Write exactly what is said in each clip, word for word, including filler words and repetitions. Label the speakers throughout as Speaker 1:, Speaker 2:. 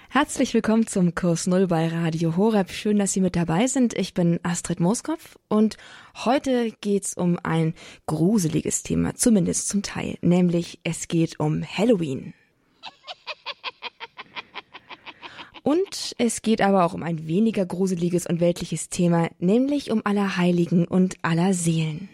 Speaker 1: Herzlich willkommen zum Kurs Null bei Radio Horeb. Schön, dass Sie mit dabei sind. Ich bin Astrid Mooskopf und heute geht's um ein gruseliges Thema, zumindest zum Teil, nämlich es geht um Halloween. Und es geht aber auch um ein weniger gruseliges und weltliches Thema, nämlich um Allerheiligen und Allerseelen.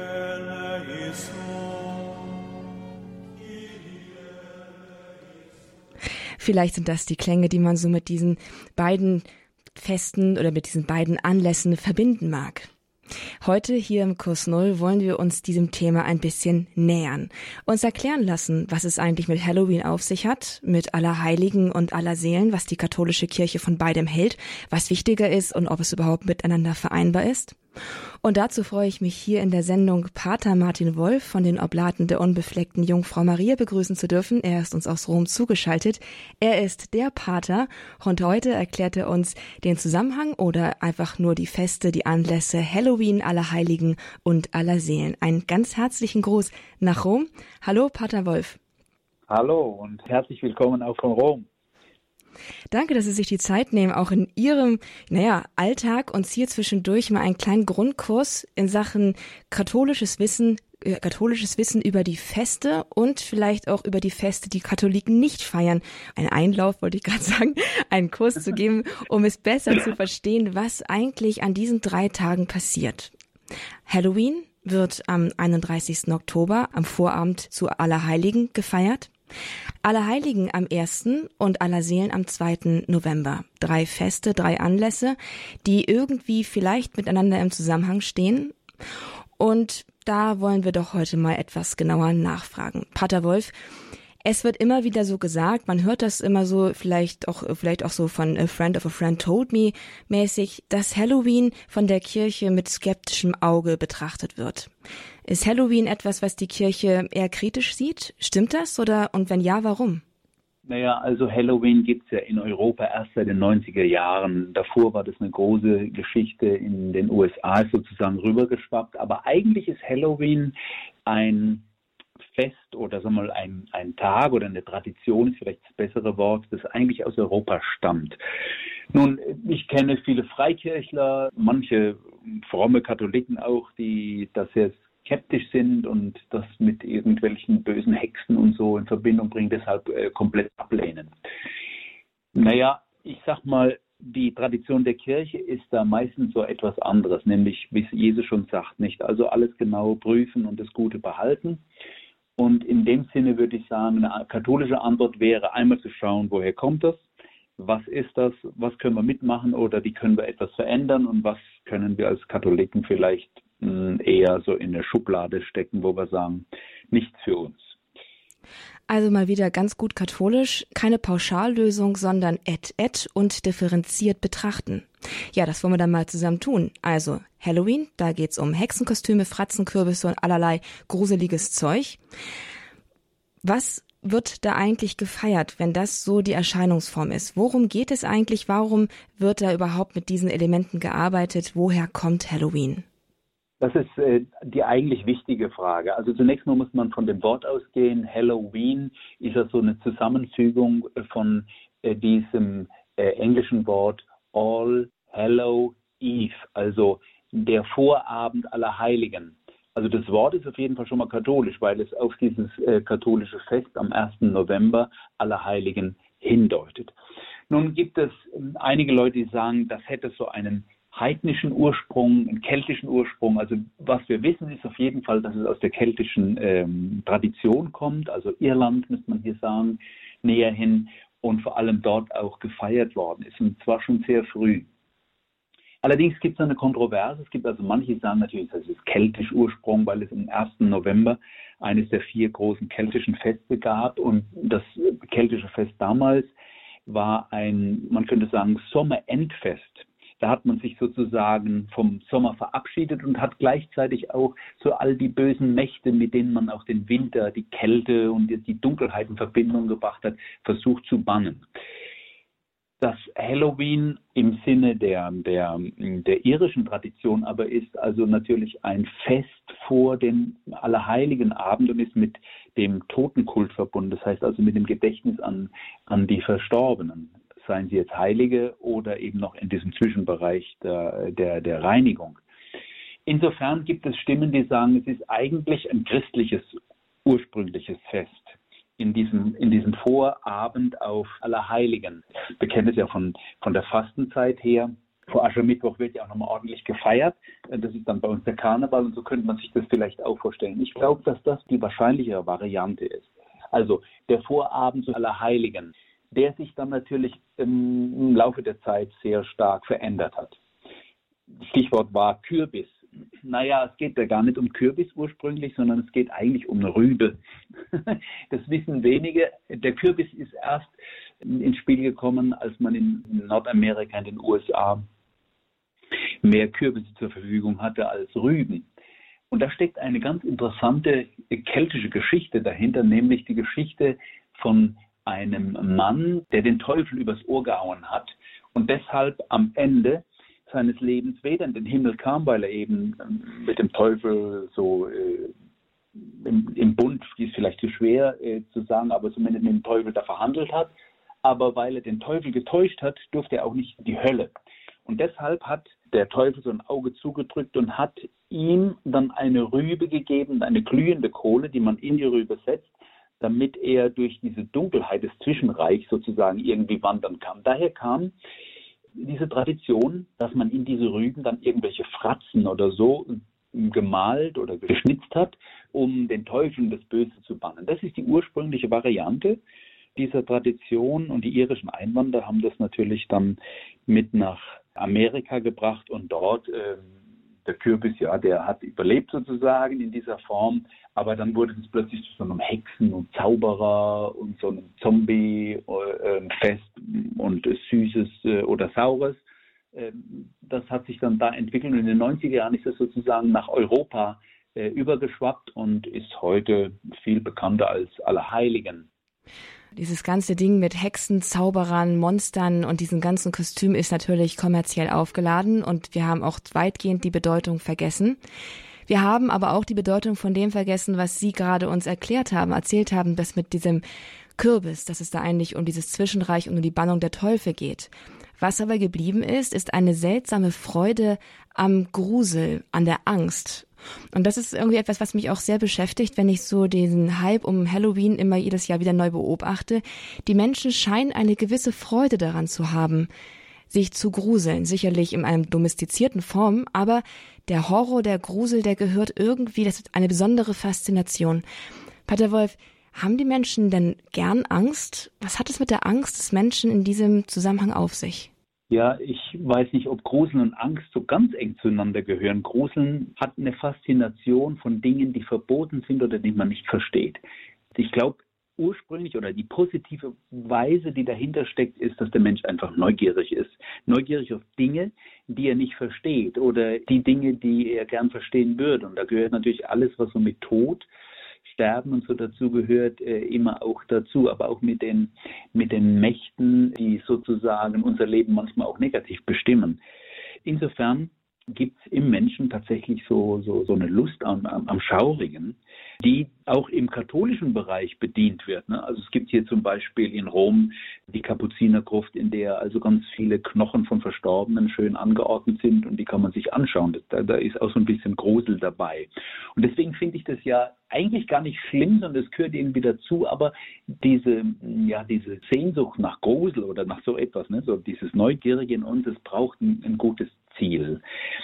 Speaker 1: Vielleicht sind das die Klänge, die man so mit diesen beiden Festen oder mit diesen beiden Anlässen verbinden mag. Heute hier im Kurs Null wollen wir uns diesem Thema ein bisschen nähern, uns erklären lassen, was es eigentlich mit Halloween auf sich hat, mit Allerheiligen und Allerseelen, was die katholische Kirche von beidem hält, was wichtiger ist und ob es überhaupt miteinander vereinbar ist. Und dazu freue ich mich hier in der Sendung Pater Martin Wolf von den Oblaten der unbefleckten Jungfrau Maria begrüßen zu dürfen. Er ist uns aus Rom zugeschaltet. Er ist der Pater und heute erklärt er uns den Zusammenhang oder einfach nur die Feste, die Anlässe Halloween, Allerheiligen und Allerseelen. Einen ganz herzlichen Gruß nach Rom. Hallo Pater Wolf.
Speaker 2: Hallo und herzlich willkommen auch von Rom.
Speaker 1: Danke, dass Sie sich die Zeit nehmen, auch in Ihrem, naja, Alltag uns hier zwischendurch mal einen kleinen Grundkurs in Sachen katholisches Wissen, äh, katholisches Wissen über die Feste und vielleicht auch über die Feste, die Katholiken nicht feiern. Ein Einlauf, wollte ich gerade sagen, einen Kurs zu geben, um es besser zu verstehen, was eigentlich an diesen drei Tagen passiert. Halloween wird am einunddreißigsten Oktober, am Vorabend zu Allerheiligen gefeiert. Allerheiligen am ersten und Allerseelen am zweiten November. Drei Feste, drei Anlässe, die irgendwie vielleicht miteinander im Zusammenhang stehen. Und da wollen wir doch heute mal etwas genauer nachfragen. Pater Wolf, es wird immer wieder so gesagt, man hört das immer so, vielleicht auch, vielleicht auch so von A Friend of a Friend Told Me mäßig, dass Halloween von der Kirche mit skeptischem Auge betrachtet wird. Ist Halloween etwas, was die Kirche eher kritisch sieht? Stimmt das? Oder, und wenn ja, warum?
Speaker 2: Naja, also Halloween gibt es ja in Europa erst seit den neunziger Jahren. Davor war das eine große Geschichte in den U S A sozusagen rübergeschwappt. Aber eigentlich ist Halloween ein Fest oder sagen wir mal ein, ein Tag oder eine Tradition, ist vielleicht das bessere Wort, das eigentlich aus Europa stammt. Nun, ich kenne viele Freikirchler, manche fromme Katholiken auch, die das sehr skeptisch sind und das mit irgendwelchen bösen Hexen und so in Verbindung bringen, deshalb äh, komplett ablehnen. Naja, ich sag mal, die Tradition der Kirche ist da meistens so etwas anderes, nämlich, wie Jesus schon sagt, nicht also alles genau prüfen und das Gute behalten. Und in dem Sinne würde ich sagen, eine katholische Antwort wäre, einmal zu schauen, woher kommt das, was ist das, was können wir mitmachen oder wie können wir etwas verändern und was können wir als Katholiken vielleicht mh, eher so in eine Schublade stecken, wo wir sagen, nichts für uns.
Speaker 1: Also mal wieder ganz gut katholisch, keine Pauschallösung, sondern et et und differenziert betrachten. Ja, das wollen wir dann mal zusammen tun. Also Halloween, da geht's um Hexenkostüme, Fratzenkürbisse und allerlei gruseliges Zeug. Was wird da eigentlich gefeiert, wenn das so die Erscheinungsform ist? Worum geht es eigentlich? Warum wird da überhaupt mit diesen Elementen gearbeitet? Woher kommt Halloween?
Speaker 2: Das ist äh, die eigentlich wichtige Frage. Also zunächst mal muss man von dem Wort ausgehen. Halloween ist ja so eine Zusammenfügung von äh, diesem äh, englischen Wort All Hallow Eve, also der Vorabend aller Heiligen. Also das Wort ist auf jeden Fall schon mal katholisch, weil es auf dieses äh, katholische Fest am ersten November aller Heiligen hindeutet. Nun gibt es äh, einige Leute, die sagen, das hätte so einen heidnischen Ursprung, einen keltischen Ursprung. Also was wir wissen, ist auf jeden Fall, dass es aus der keltischen ähm, Tradition kommt. Also Irland, müsste man hier sagen, näher hin und vor allem dort auch gefeiert worden ist. Und zwar schon sehr früh. Allerdings gibt es eine Kontroverse. Es gibt also manche, die sagen natürlich, das ist keltisch Ursprung, weil es am ersten November eines der vier großen keltischen Feste gab. Und das keltische Fest damals war ein, man könnte sagen, Sommerendfest. Da hat man sich sozusagen vom Sommer verabschiedet und hat gleichzeitig auch so all die bösen Mächte, mit denen man auch den Winter, die Kälte und die Dunkelheit in Verbindung gebracht hat, versucht zu bannen. Das Halloween im Sinne der, der, der irischen Tradition aber ist also natürlich ein Fest vor dem Allerheiligenabend und ist mit dem Totenkult verbunden, das heißt also mit dem Gedächtnis an, an die Verstorbenen. seien sie jetzt Heilige oder eben noch in diesem Zwischenbereich der, der, der Reinigung. Insofern gibt es Stimmen, die sagen, es ist eigentlich ein christliches, ursprüngliches Fest. In diesem, in diesem Vorabend auf Allerheiligen. Wir kennen es ja von, von der Fastenzeit her. Vor Aschermittwoch wird ja auch nochmal ordentlich gefeiert. Das ist dann bei uns der Karneval und so könnte man sich das vielleicht auch vorstellen. Ich glaube, dass das die wahrscheinlichere Variante ist. Also der Vorabend zu Allerheiligen, der sich dann natürlich im Laufe der Zeit sehr stark verändert hat. Stichwort war Kürbis. Naja, es geht ja gar nicht um Kürbis ursprünglich, sondern es geht eigentlich um eine Rübe. Das wissen wenige. Der Kürbis ist erst ins Spiel gekommen, als man in Nordamerika, in den U S A, mehr Kürbisse zur Verfügung hatte als Rüben. Und da steckt eine ganz interessante keltische Geschichte dahinter, nämlich die Geschichte von einem Mann, der den Teufel übers Ohr gehauen hat und deshalb am Ende seines Lebens weder in den Himmel kam, weil er eben mit dem Teufel so äh, im, im Bund, ist vielleicht zu schwer äh, zu sagen, aber zumindest mit dem Teufel da verhandelt hat, aber weil er den Teufel getäuscht hat, durfte er auch nicht in die Hölle. Und deshalb hat der Teufel so ein Auge zugedrückt und hat ihm dann eine Rübe gegeben, eine glühende Kohle, die man in die Rübe setzt, damit er durch diese Dunkelheit des Zwischenreichs sozusagen irgendwie wandern kann. Daher kam diese Tradition, dass man in diese Rüben dann irgendwelche Fratzen oder so gemalt oder geschnitzt hat, um den Teufel das Böse zu bannen. Das ist die ursprüngliche Variante dieser Tradition und die irischen Einwanderer haben das natürlich dann mit nach Amerika gebracht und dort äh, der Kürbis, ja, der hat überlebt sozusagen in dieser Form, aber dann wurde es plötzlich zu so einem Hexen- und Zauberer und so einem Zombie-Fest und Süßes oder Saures. Das hat sich dann da entwickelt und in den neunziger Jahren ist es sozusagen nach Europa übergeschwappt und ist heute viel bekannter als Allerheiligen.
Speaker 1: Dieses ganze Ding mit Hexen, Zauberern, Monstern und diesem ganzen Kostüm ist natürlich kommerziell aufgeladen und wir haben auch weitgehend die Bedeutung vergessen. Wir haben aber auch die Bedeutung von dem vergessen, was Sie gerade uns erklärt haben, erzählt haben, dass mit diesem Kürbis, dass es da eigentlich um dieses Zwischenreich und um die Bannung der Teufel geht. Was aber geblieben ist, ist eine seltsame Freude am Grusel, an der Angst. Und das ist irgendwie etwas, was mich auch sehr beschäftigt, wenn ich so diesen Hype um Halloween immer jedes Jahr wieder neu beobachte. Die Menschen scheinen eine gewisse Freude daran zu haben, sich zu gruseln. Sicherlich in einer domestizierten Form, aber der Horror, der Grusel, der gehört irgendwie, das ist eine besondere Faszination. Pater Wolf, haben die Menschen denn gern Angst? Was hat es mit der Angst des Menschen in diesem Zusammenhang auf sich?
Speaker 2: Ja, ich weiß nicht, ob Gruseln und Angst so ganz eng zueinander gehören. Gruseln hat eine Faszination von Dingen, die verboten sind oder die man nicht versteht. Ich glaube, ursprünglich oder die positive Weise, die dahinter steckt, ist, dass der Mensch einfach neugierig ist. Neugierig auf Dinge, die er nicht versteht oder die Dinge, die er gern verstehen würde. Und da gehört natürlich alles, was so mit Tod, Sterben und so dazu gehört, äh, immer auch dazu, aber auch mit den, mit den Mächten, die sozusagen unser Leben manchmal auch negativ bestimmen. Insofern gibt es im Menschen tatsächlich so, so, so eine Lust am, am, am Schaurigen, die auch im katholischen Bereich bedient wird. Ne? Also es gibt hier zum Beispiel in Rom die Kapuzinergruft, in der also ganz viele Knochen von Verstorbenen schön angeordnet sind und die kann man sich anschauen. Da, da ist auch so ein bisschen Grusel dabei. Und deswegen finde ich das ja eigentlich gar nicht schlimm, sondern es gehört irgendwie dazu, aber diese, ja, diese Sehnsucht nach Grusel oder nach so etwas, ne? So dieses Neugierige in uns, es braucht ein, ein gutes Ziel.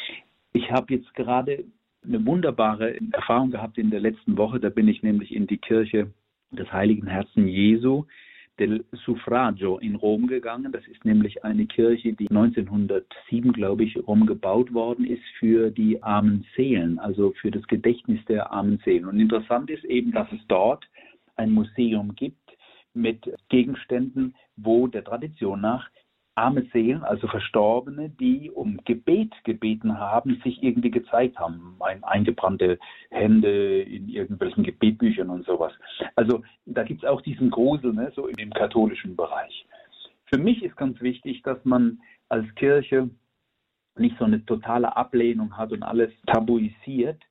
Speaker 2: Ich habe jetzt gerade eine wunderbare Erfahrung gehabt in der letzten Woche. Da bin ich nämlich in die Kirche des Heiligen Herzen Jesu del Suffragio in Rom gegangen. Das ist nämlich eine Kirche, die neunzehnhundertsieben, glaube ich, Rom gebaut worden ist für die armen Seelen, also für das Gedächtnis der armen Seelen. Und interessant ist eben, dass es dort ein Museum gibt mit Gegenständen, wo der Tradition nach arme Seelen, also Verstorbene, die um Gebet gebeten haben, sich irgendwie gezeigt haben. Ein, eingebrannte Hände in irgendwelchen Gebetbüchern und sowas. Also da gibt es auch diesen Grusel, ne, so im katholischen Bereich. Für mich ist ganz wichtig, dass man als Kirche nicht so eine totale Ablehnung hat und alles tabuisiert.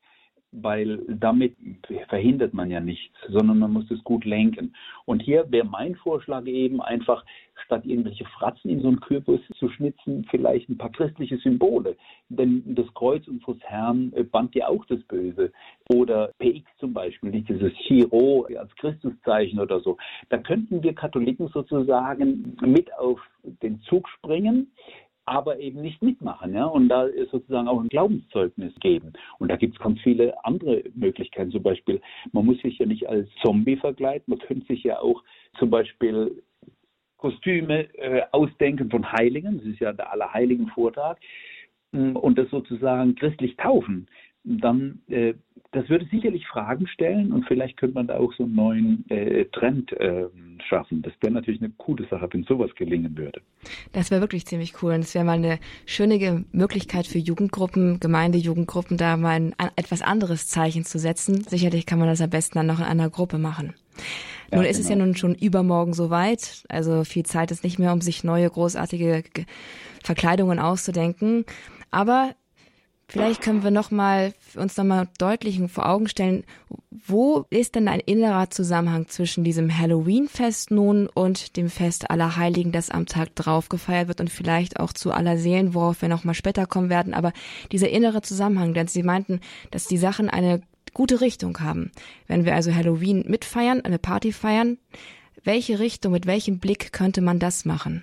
Speaker 2: weil damit verhindert man ja nichts, sondern man muss es gut lenken. Und hier wäre mein Vorschlag eben einfach, statt irgendwelche Fratzen in so einen Kürbis zu schnitzen, vielleicht ein paar christliche Symbole. Denn das Kreuz unseres Herrn band ja auch das Böse. Oder P X zum Beispiel, nicht dieses Chiro als Christuszeichen oder so. Da könnten wir Katholiken sozusagen mit auf den Zug springen, aber eben nicht mitmachen, ja, und da sozusagen auch ein Glaubenszeugnis geben. Und da gibt es ganz viele andere Möglichkeiten. Zum Beispiel, man muss sich ja nicht als Zombie verkleiden, man könnte sich ja auch zum Beispiel Kostüme äh, ausdenken von Heiligen, das ist ja der Allerheiligen-Vortag, und das sozusagen christlich taufen. Dann, äh, das würde sicherlich Fragen stellen und vielleicht könnte man da auch so einen neuen äh, Trend äh, schaffen. Das wäre natürlich eine coole Sache, wenn sowas gelingen würde.
Speaker 1: Das wäre wirklich ziemlich cool und es wäre mal eine schöne Möglichkeit für Jugendgruppen, Gemeindejugendgruppen, da mal ein, ein etwas anderes Zeichen zu setzen. Sicherlich kann man das am besten dann noch in einer Gruppe machen. Nun ja, ist genau. Es ja nun schon übermorgen soweit, also viel Zeit ist nicht mehr, um sich neue großartige Verkleidungen auszudenken, aber vielleicht können wir noch mal, uns noch mal deutlich vor Augen stellen, wo ist denn ein innerer Zusammenhang zwischen diesem Halloween-Fest nun und dem Fest Allerheiligen, das am Tag drauf gefeiert wird und vielleicht auch zu Allerseelen, worauf wir noch mal später kommen werden. Aber dieser innere Zusammenhang, denn Sie meinten, dass die Sachen eine gute Richtung haben. Wenn wir also Halloween mitfeiern, eine Party feiern, welche Richtung, mit welchem Blick könnte man das machen?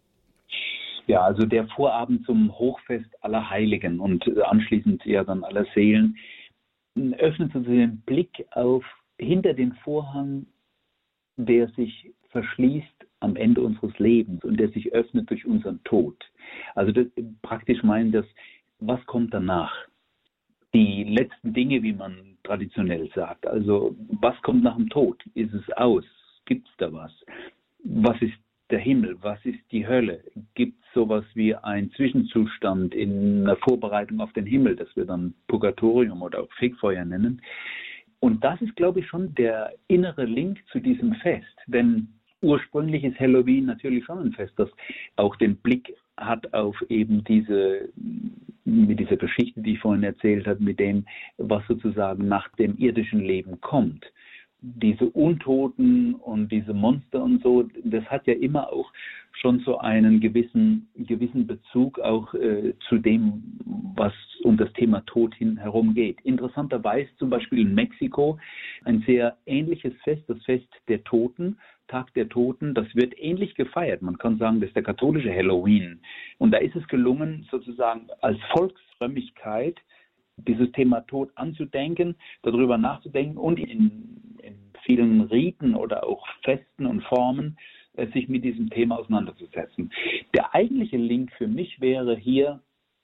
Speaker 2: Ja, also der Vorabend zum Hochfest aller Heiligen und anschließend ja dann aller Seelen öffnet uns den Blick auf hinter den Vorhang, der sich verschließt am Ende unseres Lebens und der sich öffnet durch unseren Tod. Also das, praktisch meinen das, was kommt danach? Die letzten Dinge, wie man traditionell sagt. Also was kommt nach dem Tod? Ist es aus? Gibt es da was? Was ist der Himmel, was ist die Hölle? Gibt es sowas wie einen Zwischenzustand in der Vorbereitung auf den Himmel, das wir dann Purgatorium oder auch Fegfeuer nennen? Und das ist, glaube ich, schon der innere Link zu diesem Fest. Denn ursprünglich ist Halloween natürlich schon ein Fest, das auch den Blick hat auf eben diese, mit dieser Geschichte, die ich vorhin erzählt habe, mit dem, was sozusagen nach dem irdischen Leben kommt. Diese Untoten und diese Monster und so, das hat ja immer auch schon so einen gewissen, gewissen Bezug auch äh, zu dem, was um das Thema Tod hin herum geht. Interessanterweise zum Beispiel in Mexiko ein sehr ähnliches Fest, das Fest der Toten, Tag der Toten, das wird ähnlich gefeiert. Man kann sagen, das ist der katholische Halloween. Und da ist es gelungen, sozusagen als Volksfrömmigkeit dieses Thema Tod anzudenken, darüber nachzudenken und in, in vielen Riten oder auch Festen und Formen äh, sich mit diesem Thema auseinanderzusetzen. Der eigentliche Link für mich wäre hier,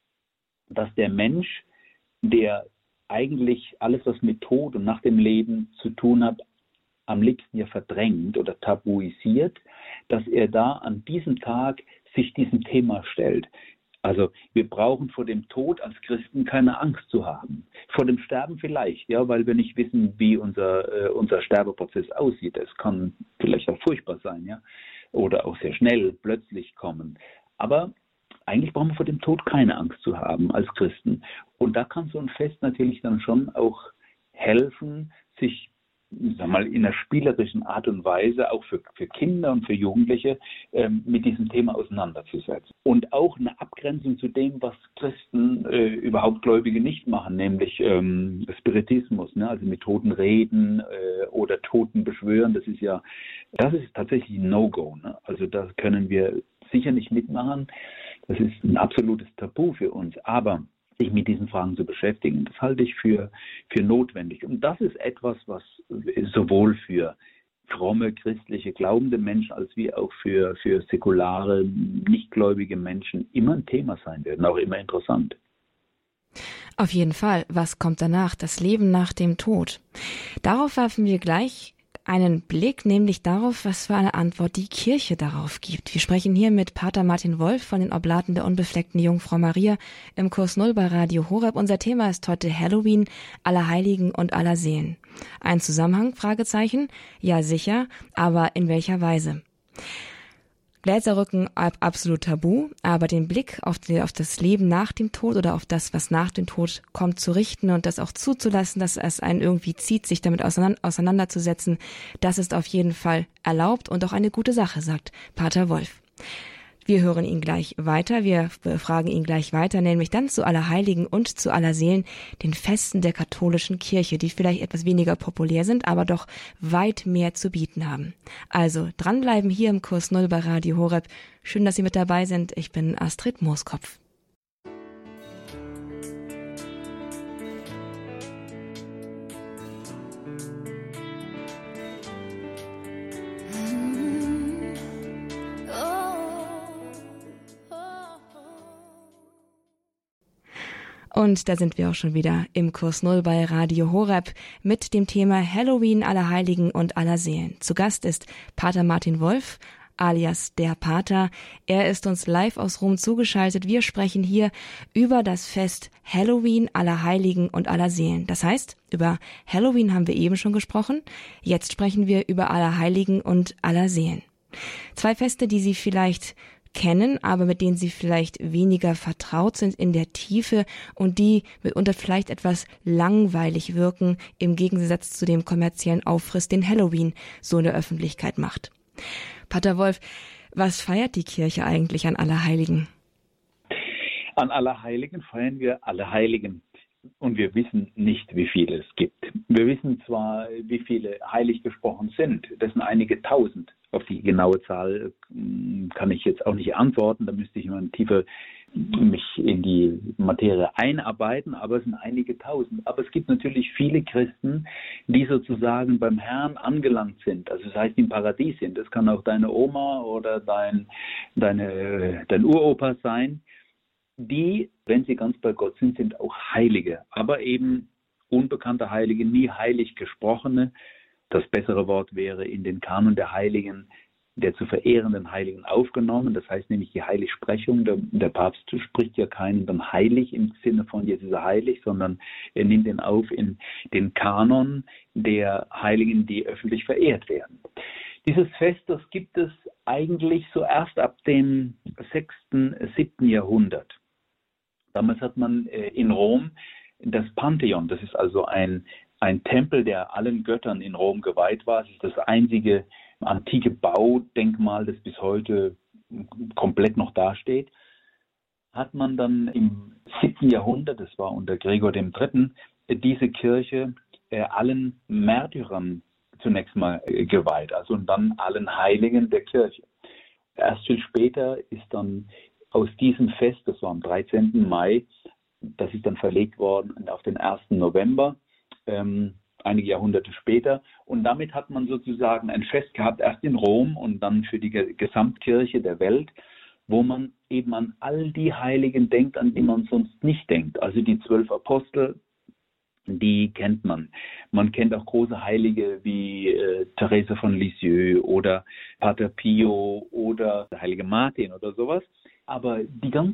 Speaker 2: dass der Mensch, der eigentlich alles, was mit Tod und nach dem Leben zu tun hat, am liebsten ja verdrängt oder tabuisiert, dass er da an diesem Tag sich diesem Thema stellt. Also wir brauchen vor dem Tod als Christen keine Angst zu haben. Vor dem Sterben vielleicht, ja, weil wir nicht wissen, wie unser, äh, unser Sterbeprozess aussieht. Es kann vielleicht auch furchtbar sein, ja, oder auch sehr schnell, plötzlich kommen. Aber eigentlich brauchen wir vor dem Tod keine Angst zu haben als Christen. Und da kann so ein Fest natürlich dann schon auch helfen, sich sag mal, in einer spielerischen Art und Weise auch für, für Kinder und für Jugendliche ähm, mit diesem Thema auseinanderzusetzen. Und auch eine Abgrenzung zu dem, was Christen äh, überhaupt Gläubige nicht machen, nämlich ähm, Spiritismus, ne? Also mit Toten reden äh, oder Toten beschwören, das ist ja, das ist tatsächlich ein No-Go, ne? Also da können wir sicher nicht mitmachen. Das ist ein absolutes Tabu für uns, aber sich mit diesen Fragen zu beschäftigen, das halte ich für, für notwendig. Und das ist etwas, was sowohl für fromme, christliche, glaubende Menschen als wie auch für, für säkulare, nichtgläubige Menschen immer ein Thema sein wird und auch immer interessant.
Speaker 1: Auf jeden Fall. Was kommt danach? Das Leben nach dem Tod. Darauf werfen wir gleich einen Blick, nämlich darauf, was für eine Antwort die Kirche darauf gibt. Wir sprechen hier mit Pater Martin Wolf von den Oblaten der unbefleckten Jungfrau Maria im Kurs Null bei Radio Horeb. Unser Thema ist heute Halloween, Allerheiligen und Allerseelen. Ein Zusammenhang? Fragezeichen? Ja, sicher, aber in welcher Weise? Gläserrücken ab, absolut tabu, aber den Blick auf, die, auf das Leben nach dem Tod oder auf das, was nach dem Tod kommt, zu richten und das auch zuzulassen, dass es einen irgendwie zieht, sich damit auseinander, auseinanderzusetzen, das ist auf jeden Fall erlaubt und auch eine gute Sache, sagt Pater Wolf. Wir hören ihn gleich weiter, wir fragen ihn gleich weiter, nämlich dann zu Allerheiligen und zu Allerseelen, den Festen der katholischen Kirche, die vielleicht etwas weniger populär sind, aber doch weit mehr zu bieten haben. Also dranbleiben hier im Kurs Null bei Radio Horeb. Schön, dass Sie mit dabei sind. Ich bin Astrid Mooskopf. Und da sind wir auch schon wieder im Kurs Null bei Radio Horeb mit dem Thema Halloween, Allerheiligen und Allerseelen. Zu Gast ist Pater Martin Wolf, alias der Pater. Er ist uns live aus Rom zugeschaltet. Wir sprechen hier über das Fest Halloween, Allerheiligen und Allerseelen. Das heißt, über Halloween haben wir eben schon gesprochen. Jetzt sprechen wir über Allerheiligen und Allerseelen. Zwei Feste, die Sie vielleicht kennen, aber mit denen Sie vielleicht weniger vertraut sind in der Tiefe und die mitunter vielleicht etwas langweilig wirken, im Gegensatz zu dem kommerziellen Aufriss, den Halloween so in der Öffentlichkeit macht. Pater Wolf, was feiert die Kirche eigentlich an Allerheiligen?
Speaker 2: An Allerheiligen feiern wir Allerheiligen. Und wir wissen nicht, wie viele es gibt. Wir wissen zwar, wie viele heilig gesprochen sind. Das sind einige tausend. Auf die genaue Zahl kann ich jetzt auch nicht antworten. Da müsste ich mal tiefer mich in die Materie einarbeiten. Aber es sind einige tausend. Aber es gibt natürlich viele Christen, die sozusagen beim Herrn angelangt sind. Also das heißt, im Paradies sind. Das kann auch deine Oma oder dein, deine, dein Uropa sein. Die, wenn sie ganz bei Gott sind, sind auch Heilige, aber eben unbekannte Heilige, nie heilig gesprochene. Das bessere Wort wäre in den Kanon der Heiligen, der zu verehrenden Heiligen aufgenommen. Das heißt nämlich die Heiligsprechung. Der, der Papst spricht ja keinen dann heilig im Sinne von jetzt ist er heilig, sondern er nimmt ihn auf in den Kanon der Heiligen, die öffentlich verehrt werden. Dieses Fest, das gibt es eigentlich so erst ab dem sechsten, siebten Jahrhundert. Damals hat man äh, in Rom das Pantheon, das ist also ein, ein Tempel, der allen Göttern in Rom geweiht war. Es ist das einzige antike Baudenkmal, das bis heute komplett noch dasteht. Hat man dann im siebten Jahrhundert, das war unter Gregor dem Dritten, äh, diese Kirche äh, allen Märtyrern zunächst mal äh, geweiht, also und dann allen Heiligen der Kirche. Erst viel später ist dann aus diesem Fest, das war am dreizehnten Mai, das ist dann verlegt worden auf den ersten November, ähm, einige Jahrhunderte später. Und damit hat man sozusagen ein Fest gehabt, erst in Rom und dann für die Gesamtkirche der Welt, wo man eben an all die Heiligen denkt, an die man sonst nicht denkt. Also die zwölf Apostel, die kennt man. Man kennt auch große Heilige wie äh, Therese von Lisieux oder Pater Pio oder der heilige Martin oder sowas. Aber die ganz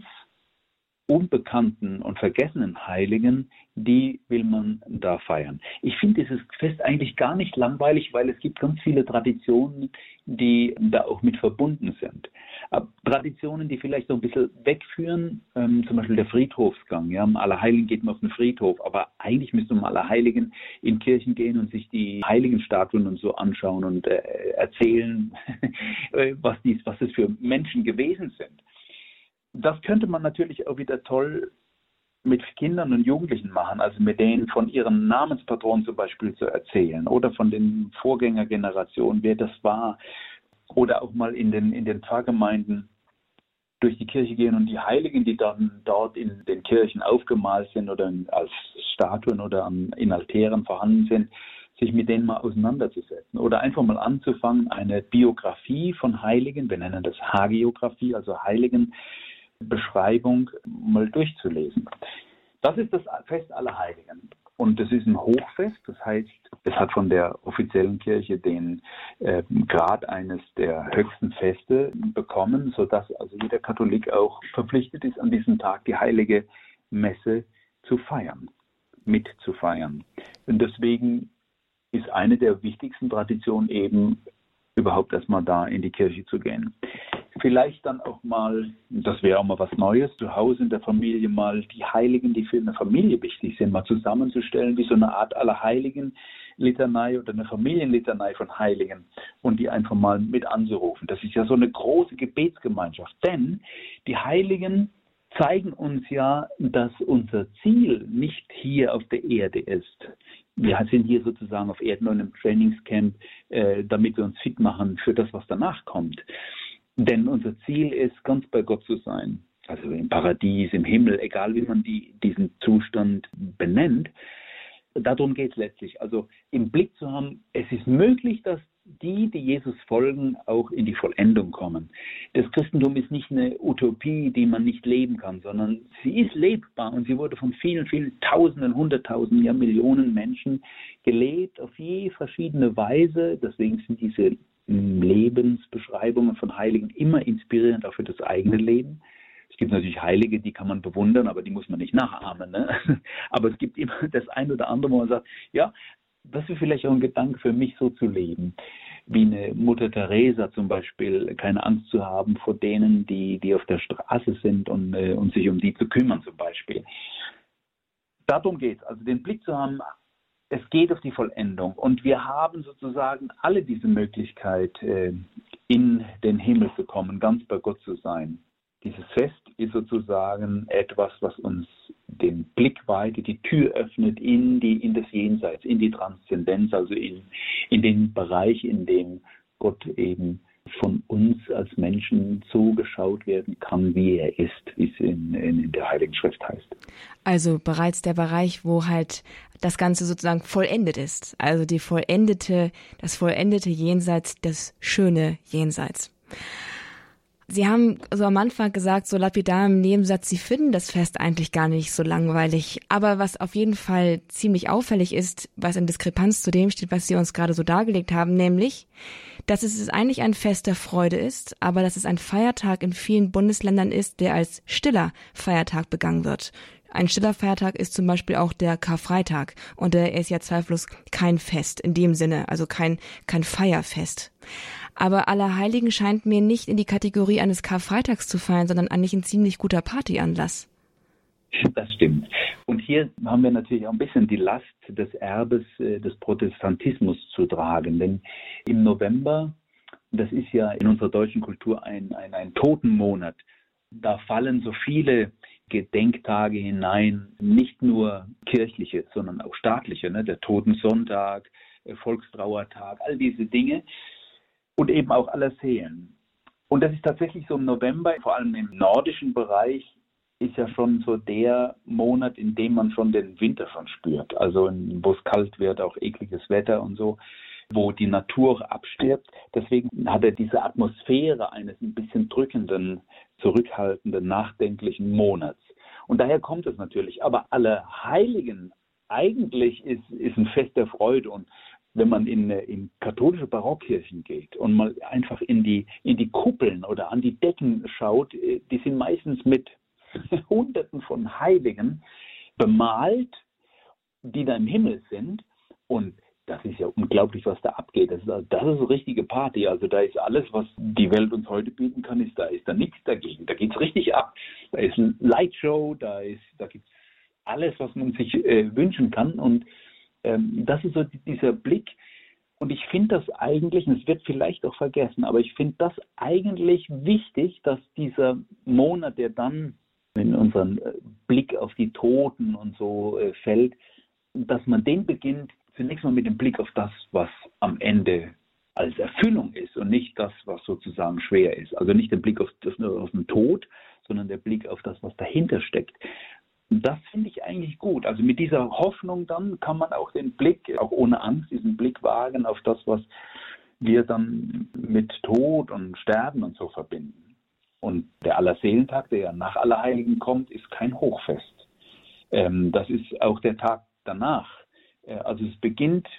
Speaker 2: unbekannten und vergessenen Heiligen, die will man da feiern. Ich finde dieses Fest eigentlich gar nicht langweilig, weil es gibt ganz viele Traditionen, die da auch mit verbunden sind. Aber Traditionen, die vielleicht so ein bisschen wegführen, ähm, zum Beispiel der Friedhofsgang. Ja, am Allerheiligen geht man auf den Friedhof, aber eigentlich müsste man am Allerheiligen in Kirchen gehen und sich die Heiligenstatuen und so anschauen und äh, erzählen, was dies, was es für Menschen gewesen sind. Das könnte man natürlich auch wieder toll mit Kindern und Jugendlichen machen, also mit denen von ihren Namenspatronen zum Beispiel zu erzählen oder von den Vorgängergenerationen, wer das war. Oder auch mal in den, in den Pfarrgemeinden durch die Kirche gehen und die Heiligen, die dann dort in den Kirchen aufgemalt sind oder als Statuen oder an, in Altären vorhanden sind, sich mit denen mal auseinanderzusetzen. Oder einfach mal anzufangen, eine Biografie von Heiligen, wir nennen das Hagiografie, also Heiligen, Beschreibung mal durchzulesen. Das ist das Fest aller Heiligen. Und es ist ein Hochfest, das heißt, es hat von der offiziellen Kirche den äh, Grad eines der höchsten Feste bekommen, sodass also jeder Katholik auch verpflichtet ist, an diesem Tag die heilige Messe zu feiern, mitzufeiern. Und deswegen ist eine der wichtigsten Traditionen eben, überhaupt erstmal da in die Kirche zu gehen. vielleicht dann auch mal, das wäre auch mal was Neues, zu Hause in der Familie mal die Heiligen, die für eine Familie wichtig sind, mal zusammenzustellen, wie so eine Art Allerheiligen-Litanei oder eine Familienlitanei von Heiligen und die einfach mal mit anzurufen. Das ist ja so eine große Gebetsgemeinschaft, denn die Heiligen zeigen uns ja, dass unser Ziel nicht hier auf der Erde ist. Wir sind hier sozusagen auf Erden und im Trainingscamp, äh, damit wir uns fit machen für das, was danach kommt. Denn unser Ziel ist, ganz bei Gott zu sein. Also im Paradies, im Himmel, egal wie man die, diesen Zustand benennt. Darum geht es letztlich. Also im Blick zu haben, es ist möglich, dass die, die Jesus folgen, auch in die Vollendung kommen. Das Christentum ist nicht eine Utopie, die man nicht leben kann, sondern sie ist lebbar und sie wurde von vielen, vielen Tausenden, Hunderttausenden, ja Millionen Menschen gelebt, auf je verschiedene Weise. Deswegen sind diese Lebensbeschreibungen von Heiligen immer inspirierend auch für das eigene Leben. Es gibt natürlich Heilige, die kann man bewundern, aber die muss man nicht nachahmen. Ne? Aber es gibt immer das ein oder andere, wo man sagt, ja, das ist vielleicht auch ein Gedanke für mich, so zu leben. Wie eine Mutter Teresa zum Beispiel, keine Angst zu haben vor denen, die, die auf der Straße sind und, äh, und sich um die zu kümmern zum Beispiel. Darum geht es, also den Blick zu haben, es geht auf die Vollendung und wir haben sozusagen alle diese Möglichkeit, äh, in den Himmel zu kommen, ganz bei Gott zu sein. Dieses Fest ist sozusagen etwas, was uns den Blick weitet, die Tür öffnet in, die, in das Jenseits, in die Transzendenz, also in, in den Bereich, in dem Gott eben von uns als Menschen so geschaut werden kann, wie er ist, wie es in, in der Heiligen Schrift heißt.
Speaker 1: Also bereits der Bereich, wo halt das Ganze sozusagen vollendet ist. Also die vollendete, das vollendete Jenseits, das schöne Jenseits. Sie haben so am Anfang gesagt, so lapidar im Nebensatz, Sie finden das Fest eigentlich gar nicht so langweilig. Aber was auf jeden Fall ziemlich auffällig ist, was in Diskrepanz zu dem steht, was Sie uns gerade so dargelegt haben, nämlich, dass es eigentlich ein Fest der Freude ist, aber dass es ein Feiertag in vielen Bundesländern ist, der als stiller Feiertag begangen wird. Ein stiller Feiertag ist zum Beispiel auch der Karfreitag und der ist ja zweifellos kein Fest in dem Sinne, also kein, kein Feierfest. Aber Allerheiligen scheint mir nicht in die Kategorie eines Karfreitags zu fallen, sondern eigentlich ein ziemlich guter Partyanlass.
Speaker 2: Das stimmt. Und hier haben wir natürlich auch ein bisschen die Last des Erbes äh, des Protestantismus zu tragen. Denn im November, das ist ja in unserer deutschen Kultur ein, ein, ein Totenmonat, da fallen so viele Gedenktage hinein, nicht nur kirchliche, sondern auch staatliche, ne? Der Totensonntag, äh, Volkstrauertag, all diese Dinge. Und eben auch Allerseelen. Und das ist tatsächlich so im November, vor allem im nordischen Bereich, ist ja schon so der Monat, in dem man schon den Winter schon spürt. Also wo es kalt wird, auch ekliges Wetter und so, wo die Natur abstirbt. Deswegen hat er diese Atmosphäre eines ein bisschen drückenden, zurückhaltenden, nachdenklichen Monats. Und daher kommt es natürlich. Aber Allerheiligen, eigentlich ist, ist ein Fest der Freude. Und wenn man in, in katholische Barockkirchen geht und mal einfach in die, in die Kuppeln oder an die Decken schaut, die sind meistens mit Hunderten von Heiligen bemalt, die da im Himmel sind. Und das ist ja unglaublich, was da abgeht. Das ist, das ist eine richtige Party. Also da ist alles, was die Welt uns heute bieten kann, ist da, ist da nichts dagegen. Da geht es richtig ab. Da ist eine Lightshow, da, ist, da gibt es alles, was man sich äh, wünschen kann. Und das ist so dieser Blick und ich finde das eigentlich, und es wird vielleicht auch vergessen, aber ich finde das eigentlich wichtig, dass dieser Monat, der dann in unseren Blick auf die Toten und so fällt, dass man den beginnt zunächst mal mit dem Blick auf das, was am Ende als Erfüllung ist und nicht das, was sozusagen schwer ist. Also nicht der Blick auf, das, auf den Tod, sondern der Blick auf das, was dahinter steckt. Das finde ich eigentlich gut. Also mit dieser Hoffnung dann kann man auch den Blick, auch ohne Angst, diesen Blick wagen auf das, was wir dann mit Tod und Sterben und so verbinden. Und der Allerseelentag, der ja nach Allerheiligen kommt, ist kein Hochfest. Ähm, das ist auch der Tag danach. Äh, also es beginnt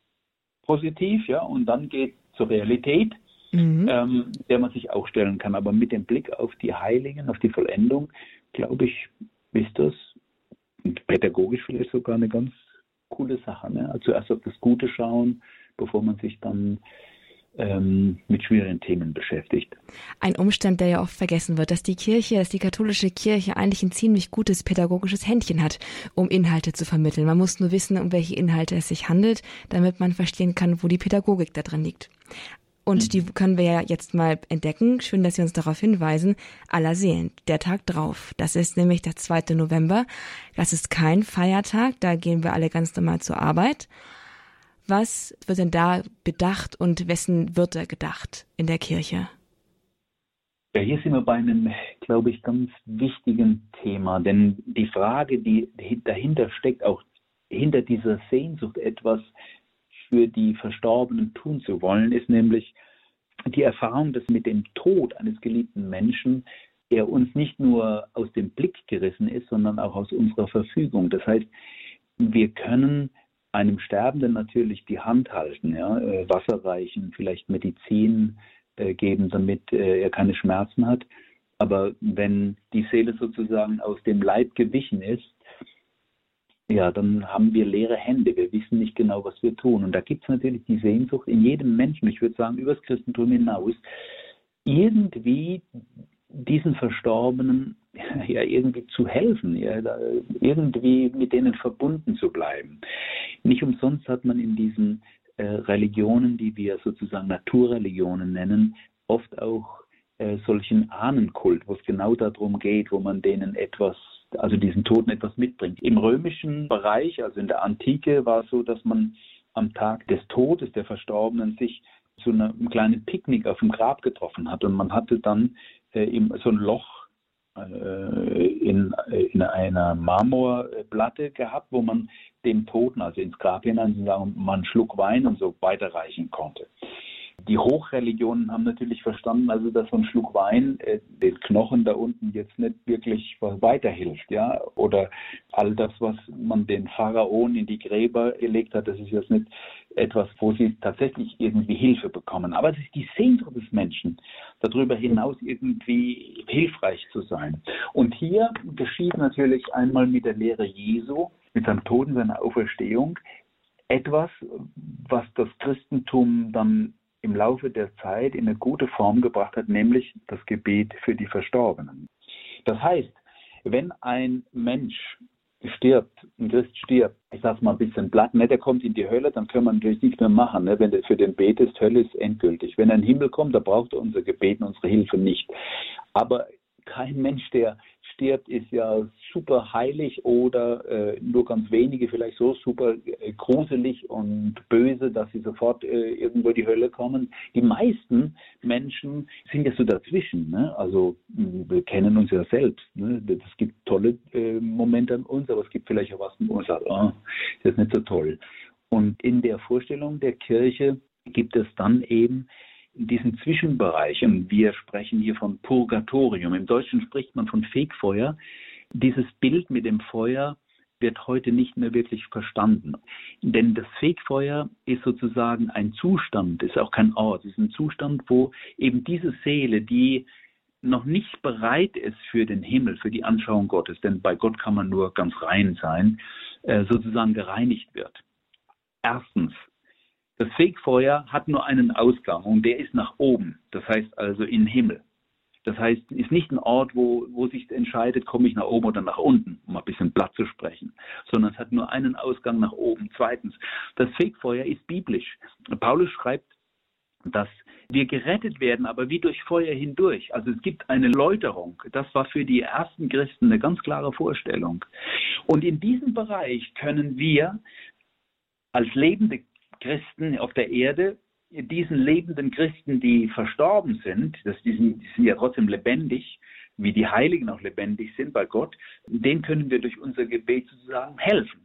Speaker 2: positiv, ja, und dann geht zur Realität, mhm. ähm, der man sich auch stellen kann. Aber mit dem Blick auf die Heiligen, auf die Vollendung, glaube ich, ist das pädagogisch vielleicht sogar eine ganz coole Sache. Ne? Also zuerst auf das Gute schauen, bevor man sich dann ähm, mit schwierigen Themen beschäftigt.
Speaker 1: Ein Umstand, der ja oft vergessen wird, dass die Kirche, dass die katholische Kirche eigentlich ein ziemlich gutes pädagogisches Händchen hat, um Inhalte zu vermitteln. Man muss nur wissen, um welche Inhalte es sich handelt, damit man verstehen kann, wo die Pädagogik da drin liegt. Und die können wir ja jetzt mal entdecken. Schön, dass Sie uns darauf hinweisen. Allerseelen, der Tag drauf. Das ist nämlich der zweite November. Das ist kein Feiertag, da gehen wir alle ganz normal zur Arbeit. Was wird denn da bedacht und wessen wird da gedacht in der Kirche?
Speaker 2: Ja, hier sind wir bei einem, glaube ich, ganz wichtigen Thema. Denn die Frage, die dahinter steckt, auch hinter dieser Sehnsucht, etwas für die Verstorbenen tun zu wollen, ist nämlich die Erfahrung, dass mit dem Tod eines geliebten Menschen er uns nicht nur aus dem Blick gerissen ist, sondern auch aus unserer Verfügung. Das heißt, wir können einem Sterbenden natürlich die Hand halten, ja, äh, Wasser reichen, vielleicht Medizin äh, geben, damit äh, er keine Schmerzen hat. Aber wenn die Seele sozusagen aus dem Leib gewichen ist, ja, dann haben wir leere Hände. Wir wissen nicht genau, was wir tun. Und da gibt es natürlich die Sehnsucht in jedem Menschen, ich würde sagen, übers Christentum hinaus, irgendwie diesen Verstorbenen ja irgendwie zu helfen, ja, irgendwie mit denen verbunden zu bleiben. Nicht umsonst hat man in diesen äh, Religionen, die wir sozusagen Naturreligionen nennen, oft auch äh, solchen Ahnenkult, wo es genau darum geht, wo man denen etwas, also diesen Toten etwas mitbringt. Im römischen Bereich, also in der Antike, war es so, dass man am Tag des Todes der Verstorbenen sich zu einem kleinen Picknick auf dem Grab getroffen hat und man hatte dann äh, so ein Loch In, in einer Marmorplatte gehabt, wo man dem Toten, also ins Grab hinein, sagen, mal einen Schluck Wein und so weiterreichen konnte. Die Hochreligionen haben natürlich verstanden, also dass so ein Schluck Wein äh, den Knochen da unten jetzt nicht wirklich was weiterhilft, ja, oder all das, was man den Pharaonen in die Gräber gelegt hat, das ist jetzt nicht etwas, wo sie tatsächlich irgendwie Hilfe bekommen. Aber es ist die Sehnsucht des Menschen, darüber hinaus irgendwie hilfreich zu sein. Und hier geschieht natürlich einmal mit der Lehre Jesu, mit seinem Tod und seiner Auferstehung, etwas, was das Christentum dann im Laufe der Zeit in eine gute Form gebracht hat, nämlich das Gebet für die Verstorbenen. Das heißt, wenn ein Mensch stirbt, ein Christ stirbt, ich sage es mal ein bisschen platt, ne, der kommt in die Hölle, dann können wir natürlich nichts mehr machen. Ne, wenn der für den betest, Hölle ist endgültig. Wenn er in den Himmel kommt, da braucht er unser Gebet und unsere Hilfe nicht. Aber kein Mensch, der stirbt, ist ja super heilig oder äh, nur ganz wenige vielleicht so super äh, gruselig und böse, dass sie sofort äh, irgendwo in die Hölle kommen. Die meisten Menschen sind ja so dazwischen. Ne? Also wir kennen uns ja selbst. Ne? Es gibt tolle äh, Momente an uns, aber es gibt vielleicht auch was, wo man sagt, oh, das ist nicht so toll. Und in der Vorstellung der Kirche gibt es dann eben in diesen Zwischenbereichen, wir sprechen hier von Purgatorium, im Deutschen spricht man von Fegfeuer. Dieses Bild mit dem Feuer wird heute nicht mehr wirklich verstanden. Denn das Fegfeuer ist sozusagen ein Zustand, ist auch kein Ort, es ist ein Zustand, wo eben diese Seele, die noch nicht bereit ist für den Himmel, für die Anschauung Gottes, denn bei Gott kann man nur ganz rein sein, sozusagen gereinigt wird. Erstens, das Fegfeuer hat nur einen Ausgang und der ist nach oben, das heißt also in den Himmel. Das heißt, es ist nicht ein Ort, wo, wo sich entscheidet, komme ich nach oben oder nach unten, um ein bisschen platt zu sprechen, sondern es hat nur einen Ausgang nach oben. Zweitens, das Fegfeuer ist biblisch. Paulus schreibt, dass wir gerettet werden, aber wie durch Feuer hindurch. Also es gibt eine Läuterung. Das war für die ersten Christen eine ganz klare Vorstellung. Und in diesem Bereich können wir als lebende Christen auf der Erde, diesen lebenden Christen, die verstorben sind, das, die, sind, die sind ja trotzdem lebendig, wie die Heiligen auch lebendig sind bei Gott, denen können wir durch unser Gebet sozusagen helfen.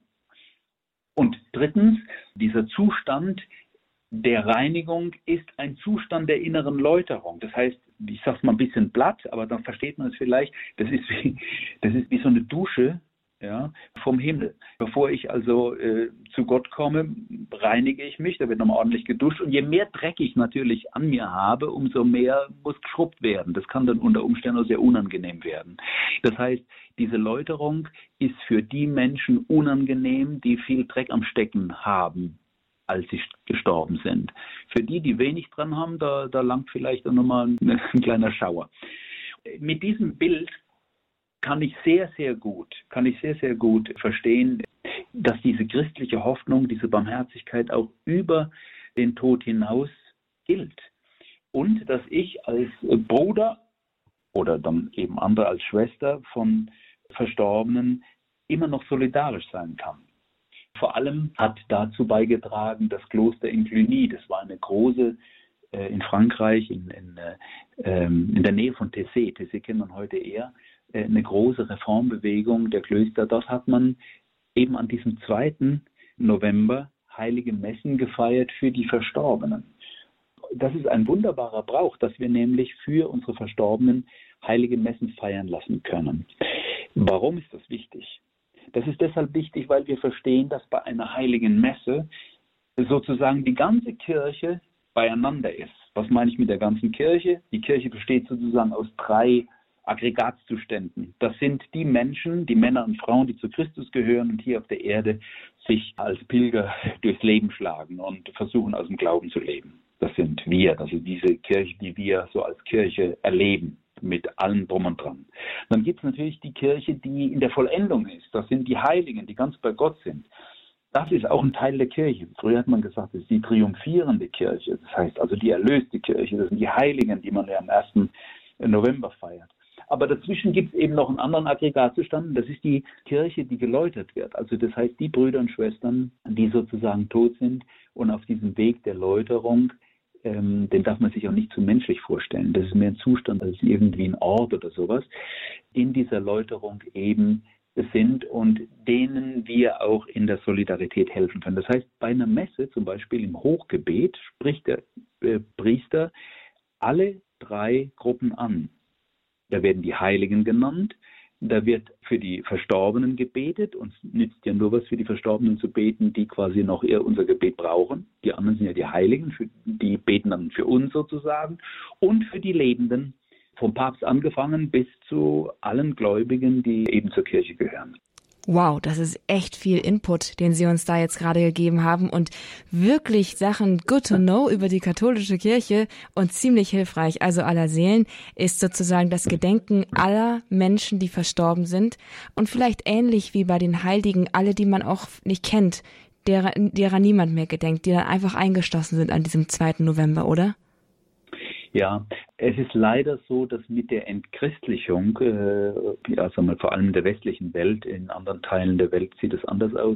Speaker 2: Und drittens, dieser Zustand der Reinigung ist ein Zustand der inneren Läuterung. Das heißt, ich sage es mal ein bisschen platt, aber dann versteht man es vielleicht, das ist wie, das ist wie so eine Dusche, ja, vom Himmel. Bevor ich also äh, zu Gott komme, reinige ich mich, da wird nochmal ordentlich geduscht. Und je mehr Dreck ich natürlich an mir habe, umso mehr muss geschrubbt werden. Das kann dann unter Umständen auch sehr unangenehm werden. Das heißt, diese Läuterung ist für die Menschen unangenehm, die viel Dreck am Stecken haben. als sie gestorben sind. Für die, die wenig dran haben, da, da langt vielleicht auch nochmal ein, ein kleiner Schauer. Mit diesem Bild kann ich sehr, sehr gut, kann ich sehr, sehr gut verstehen, dass diese christliche Hoffnung, diese Barmherzigkeit auch über den Tod hinaus gilt. Und dass ich als Bruder oder dann eben andere als Schwester von Verstorbenen immer noch solidarisch sein kann. Vor allem hat dazu beigetragen das Kloster in Cluny. Das war eine große, äh, in Frankreich, in, in, äh, in der Nähe von Tessé, Tessé kennt man heute eher, äh, eine große Reformbewegung der Klöster. Dort hat man eben an diesem zweiten November heilige Messen gefeiert für die Verstorbenen. Das ist ein wunderbarer Brauch, dass wir nämlich für unsere Verstorbenen heilige Messen feiern lassen können. Warum ist das wichtig? Das ist deshalb wichtig, weil wir verstehen, dass bei einer heiligen Messe sozusagen die ganze Kirche beieinander ist. Was meine ich mit der ganzen Kirche? Die Kirche besteht sozusagen aus drei Aggregatzuständen. Das sind die Menschen, die Männer und Frauen, die zu Christus gehören und hier auf der Erde sich als Pilger durchs Leben schlagen und versuchen, aus dem Glauben zu leben. Das sind wir, also diese Kirche, die wir so als Kirche erleben, mit allem drum und dran. Dann gibt es natürlich die Kirche, die in der Vollendung ist. Das sind die Heiligen, die ganz bei Gott sind. Das ist auch ein Teil der Kirche. Früher hat man gesagt, das ist die triumphierende Kirche. Das heißt also die erlöste Kirche. Das sind die Heiligen, die man ja am ersten November feiert. Aber dazwischen gibt es eben noch einen anderen Aggregatzustand. Das ist die Kirche, die geläutert wird. Also das heißt die Brüder und Schwestern, die sozusagen tot sind und auf diesem Weg der Läuterung, ähm, den darf man sich auch nicht zu menschlich vorstellen. Das ist mehr ein Zustand als irgendwie ein Ort oder sowas. In dieser Läuterung eben sind und denen wir auch in der Solidarität helfen können. Das heißt, bei einer Messe, zum Beispiel im Hochgebet, spricht der äh, Priester alle drei Gruppen an. Da werden die Heiligen genannt, da wird für die Verstorbenen gebetet. Uns nützt ja nur was, für die Verstorbenen zu beten, die quasi noch eher unser Gebet brauchen. Die anderen sind ja die Heiligen, für, die beten dann für uns sozusagen. Und für die Lebenden, vom Papst angefangen bis zu allen Gläubigen, die eben zur Kirche gehören.
Speaker 1: Wow, das ist echt viel Input, den Sie uns da jetzt gerade gegeben haben und wirklich Sachen good to know über die katholische Kirche und ziemlich hilfreich. Also aller Seelen ist sozusagen das Gedenken aller Menschen, die verstorben sind und vielleicht ähnlich wie bei den Heiligen, alle, die man auch nicht kennt, derer, derer niemand mehr gedenkt, die dann einfach eingeschlossen sind an diesem zweiten November, oder?
Speaker 2: Ja, es ist leider so, dass mit der Entchristlichung, äh, ja, sagen wir, vor allem in der westlichen Welt, in anderen Teilen der Welt sieht es anders aus,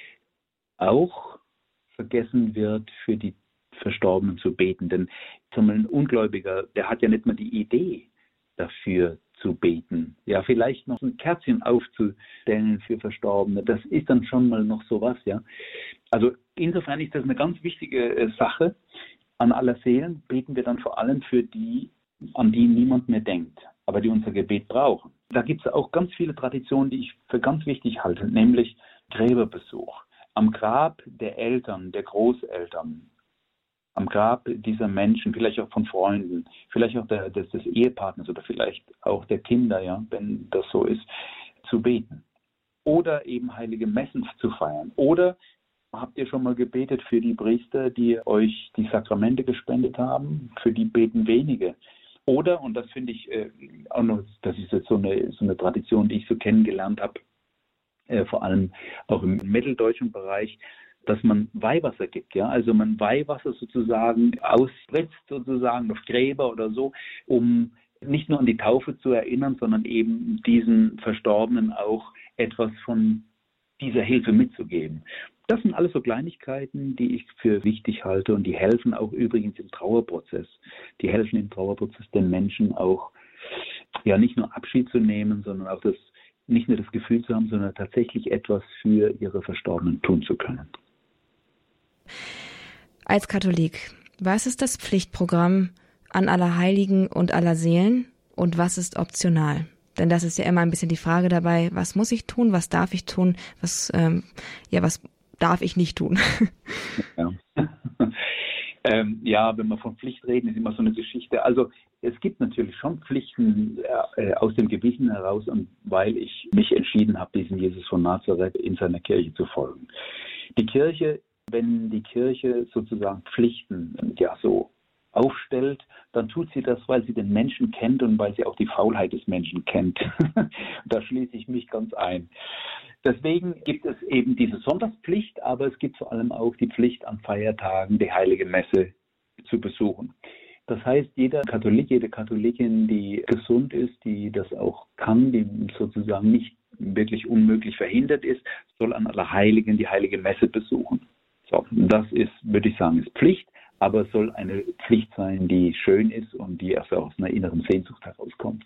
Speaker 2: auch vergessen wird, für die Verstorbenen zu beten. Denn sagen wir, ein Ungläubiger, der hat ja nicht mal die Idee dafür zu beten. Ja, vielleicht noch ein Kerzchen aufzustellen für Verstorbene, das ist dann schon mal noch sowas, ja. Also insofern ist das eine ganz wichtige äh, Sache. An aller Seelen beten wir dann vor allem für die, an die niemand mehr denkt, aber die unser Gebet brauchen. Da gibt es auch ganz viele Traditionen, die ich für ganz wichtig halte, nämlich Gräberbesuch. Am Grab der Eltern, der Großeltern, am Grab dieser Menschen, vielleicht auch von Freunden, vielleicht auch der, des, des Ehepartners oder vielleicht auch der Kinder, ja, wenn das so ist, zu beten. Oder eben heilige Messen zu feiern. Oder habt ihr schon mal gebetet für die Priester, die euch die Sakramente gespendet haben? Für die beten wenige. Oder, und das finde ich äh, auch noch, das ist jetzt so eine, so eine Tradition, die ich so kennengelernt habe, äh, vor allem auch im mitteldeutschen Bereich, dass man Weihwasser gibt. Ja? Also man Weihwasser sozusagen ausspritzt, sozusagen auf Gräber oder so, um nicht nur an die Taufe zu erinnern, sondern eben diesen Verstorbenen auch etwas von dieser Hilfe mitzugeben. Das sind alles so Kleinigkeiten, die ich für wichtig halte und die helfen auch übrigens im Trauerprozess. Die helfen im Trauerprozess den Menschen auch, ja, nicht nur Abschied zu nehmen, sondern auch das, nicht nur das Gefühl zu haben, sondern tatsächlich etwas für ihre Verstorbenen tun zu können.
Speaker 1: Als Katholik, was ist das Pflichtprogramm an Allerheiligen und Allerseelen und was ist optional? Denn das ist ja immer ein bisschen die Frage dabei, was muss ich tun, was darf ich tun, was, ähm, ja, was darf ich nicht tun.
Speaker 2: Ja. ähm, ja, wenn wir von Pflicht reden, ist immer so eine Geschichte. Also es gibt natürlich schon Pflichten äh, aus dem Gewissen heraus, und weil ich mich entschieden habe, diesem Jesus von Nazareth in seiner Kirche zu folgen. Die Kirche Wenn die Kirche sozusagen Pflichten ja so aufstellt, dann tut sie das, weil sie den Menschen kennt und weil sie auch die Faulheit des Menschen kennt. Da schließe ich mich ganz ein. Deswegen gibt es eben diese Sonntagspflicht, aber es gibt vor allem auch die Pflicht, an Feiertagen die Heilige Messe zu besuchen. Das heißt, jeder Katholik, jede Katholikin, die gesund ist, die das auch kann, die sozusagen nicht wirklich unmöglich verhindert ist, soll an Allerheiligen die Heilige Messe besuchen. So, das ist, würde ich sagen, ist Pflicht, aber es soll eine Pflicht sein, die schön ist und die erst aus einer inneren Sehnsucht herauskommt.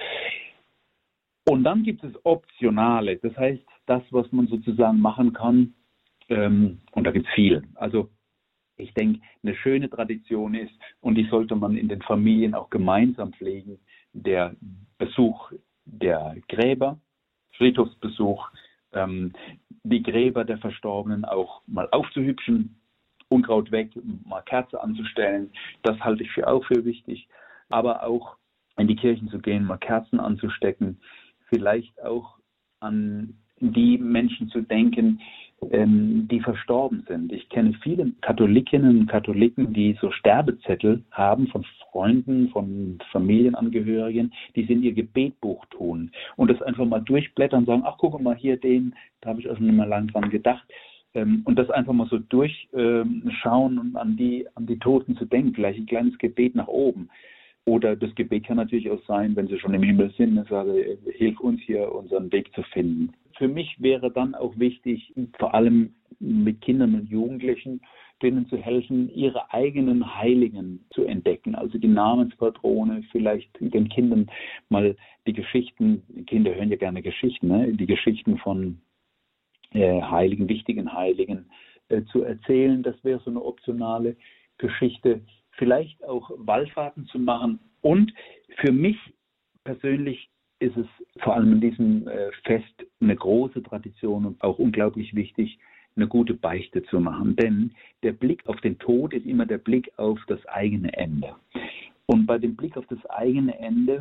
Speaker 2: Und dann gibt es Optionale, das heißt, das, was man sozusagen machen kann, ähm, und da gibt es viel. Also ich denke, eine schöne Tradition ist, und die sollte man in den Familien auch gemeinsam pflegen, der Besuch der Gräber, Friedhofsbesuch, ähm, die Gräber der Verstorbenen auch mal aufzuhübschen, Unkraut weg, mal Kerze anzustellen, das halte ich für auch für wichtig. Aber auch in die Kirchen zu gehen, mal Kerzen anzustecken, vielleicht auch an die Menschen zu denken, ähm, die verstorben sind. Ich kenne viele Katholikinnen und Katholiken, die so Sterbezettel haben von Freunden, von Familienangehörigen, die sie in ihr Gebetbuch tun und das einfach mal durchblättern und sagen, ach guck mal hier den, da habe ich auch schon immer lang dran gedacht. Ähm, und das einfach mal so durchschauen und an die, an die Toten zu denken, vielleicht ein kleines Gebet nach oben. Oder das Gebet kann natürlich auch sein, wenn sie schon im Himmel sind, und sage, hilf uns hier, unseren Weg zu finden. Für mich wäre dann auch wichtig, vor allem mit Kindern und Jugendlichen, denen zu helfen, ihre eigenen Heiligen zu entdecken. Also die Namenspatrone, vielleicht den Kindern mal die Geschichten, Kinder hören ja gerne Geschichten, ne? Die Geschichten von äh, Heiligen, wichtigen Heiligen äh, zu erzählen. Das wäre so eine optionale Geschichte. Vielleicht auch Wallfahrten zu machen. Und für mich persönlich ist es vor allem in diesem äh, Fest eine große Tradition und auch unglaublich wichtig, eine gute Beichte zu machen. Denn der Blick auf den Tod ist immer der Blick auf das eigene Ende. Und bei dem Blick auf das eigene Ende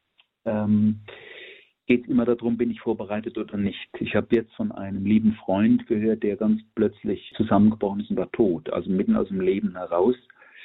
Speaker 2: ähm, geht es immer darum, bin ich vorbereitet oder nicht. Ich habe jetzt von einem lieben Freund gehört, der ganz plötzlich zusammengebrochen ist und war tot, also mitten aus dem Leben heraus.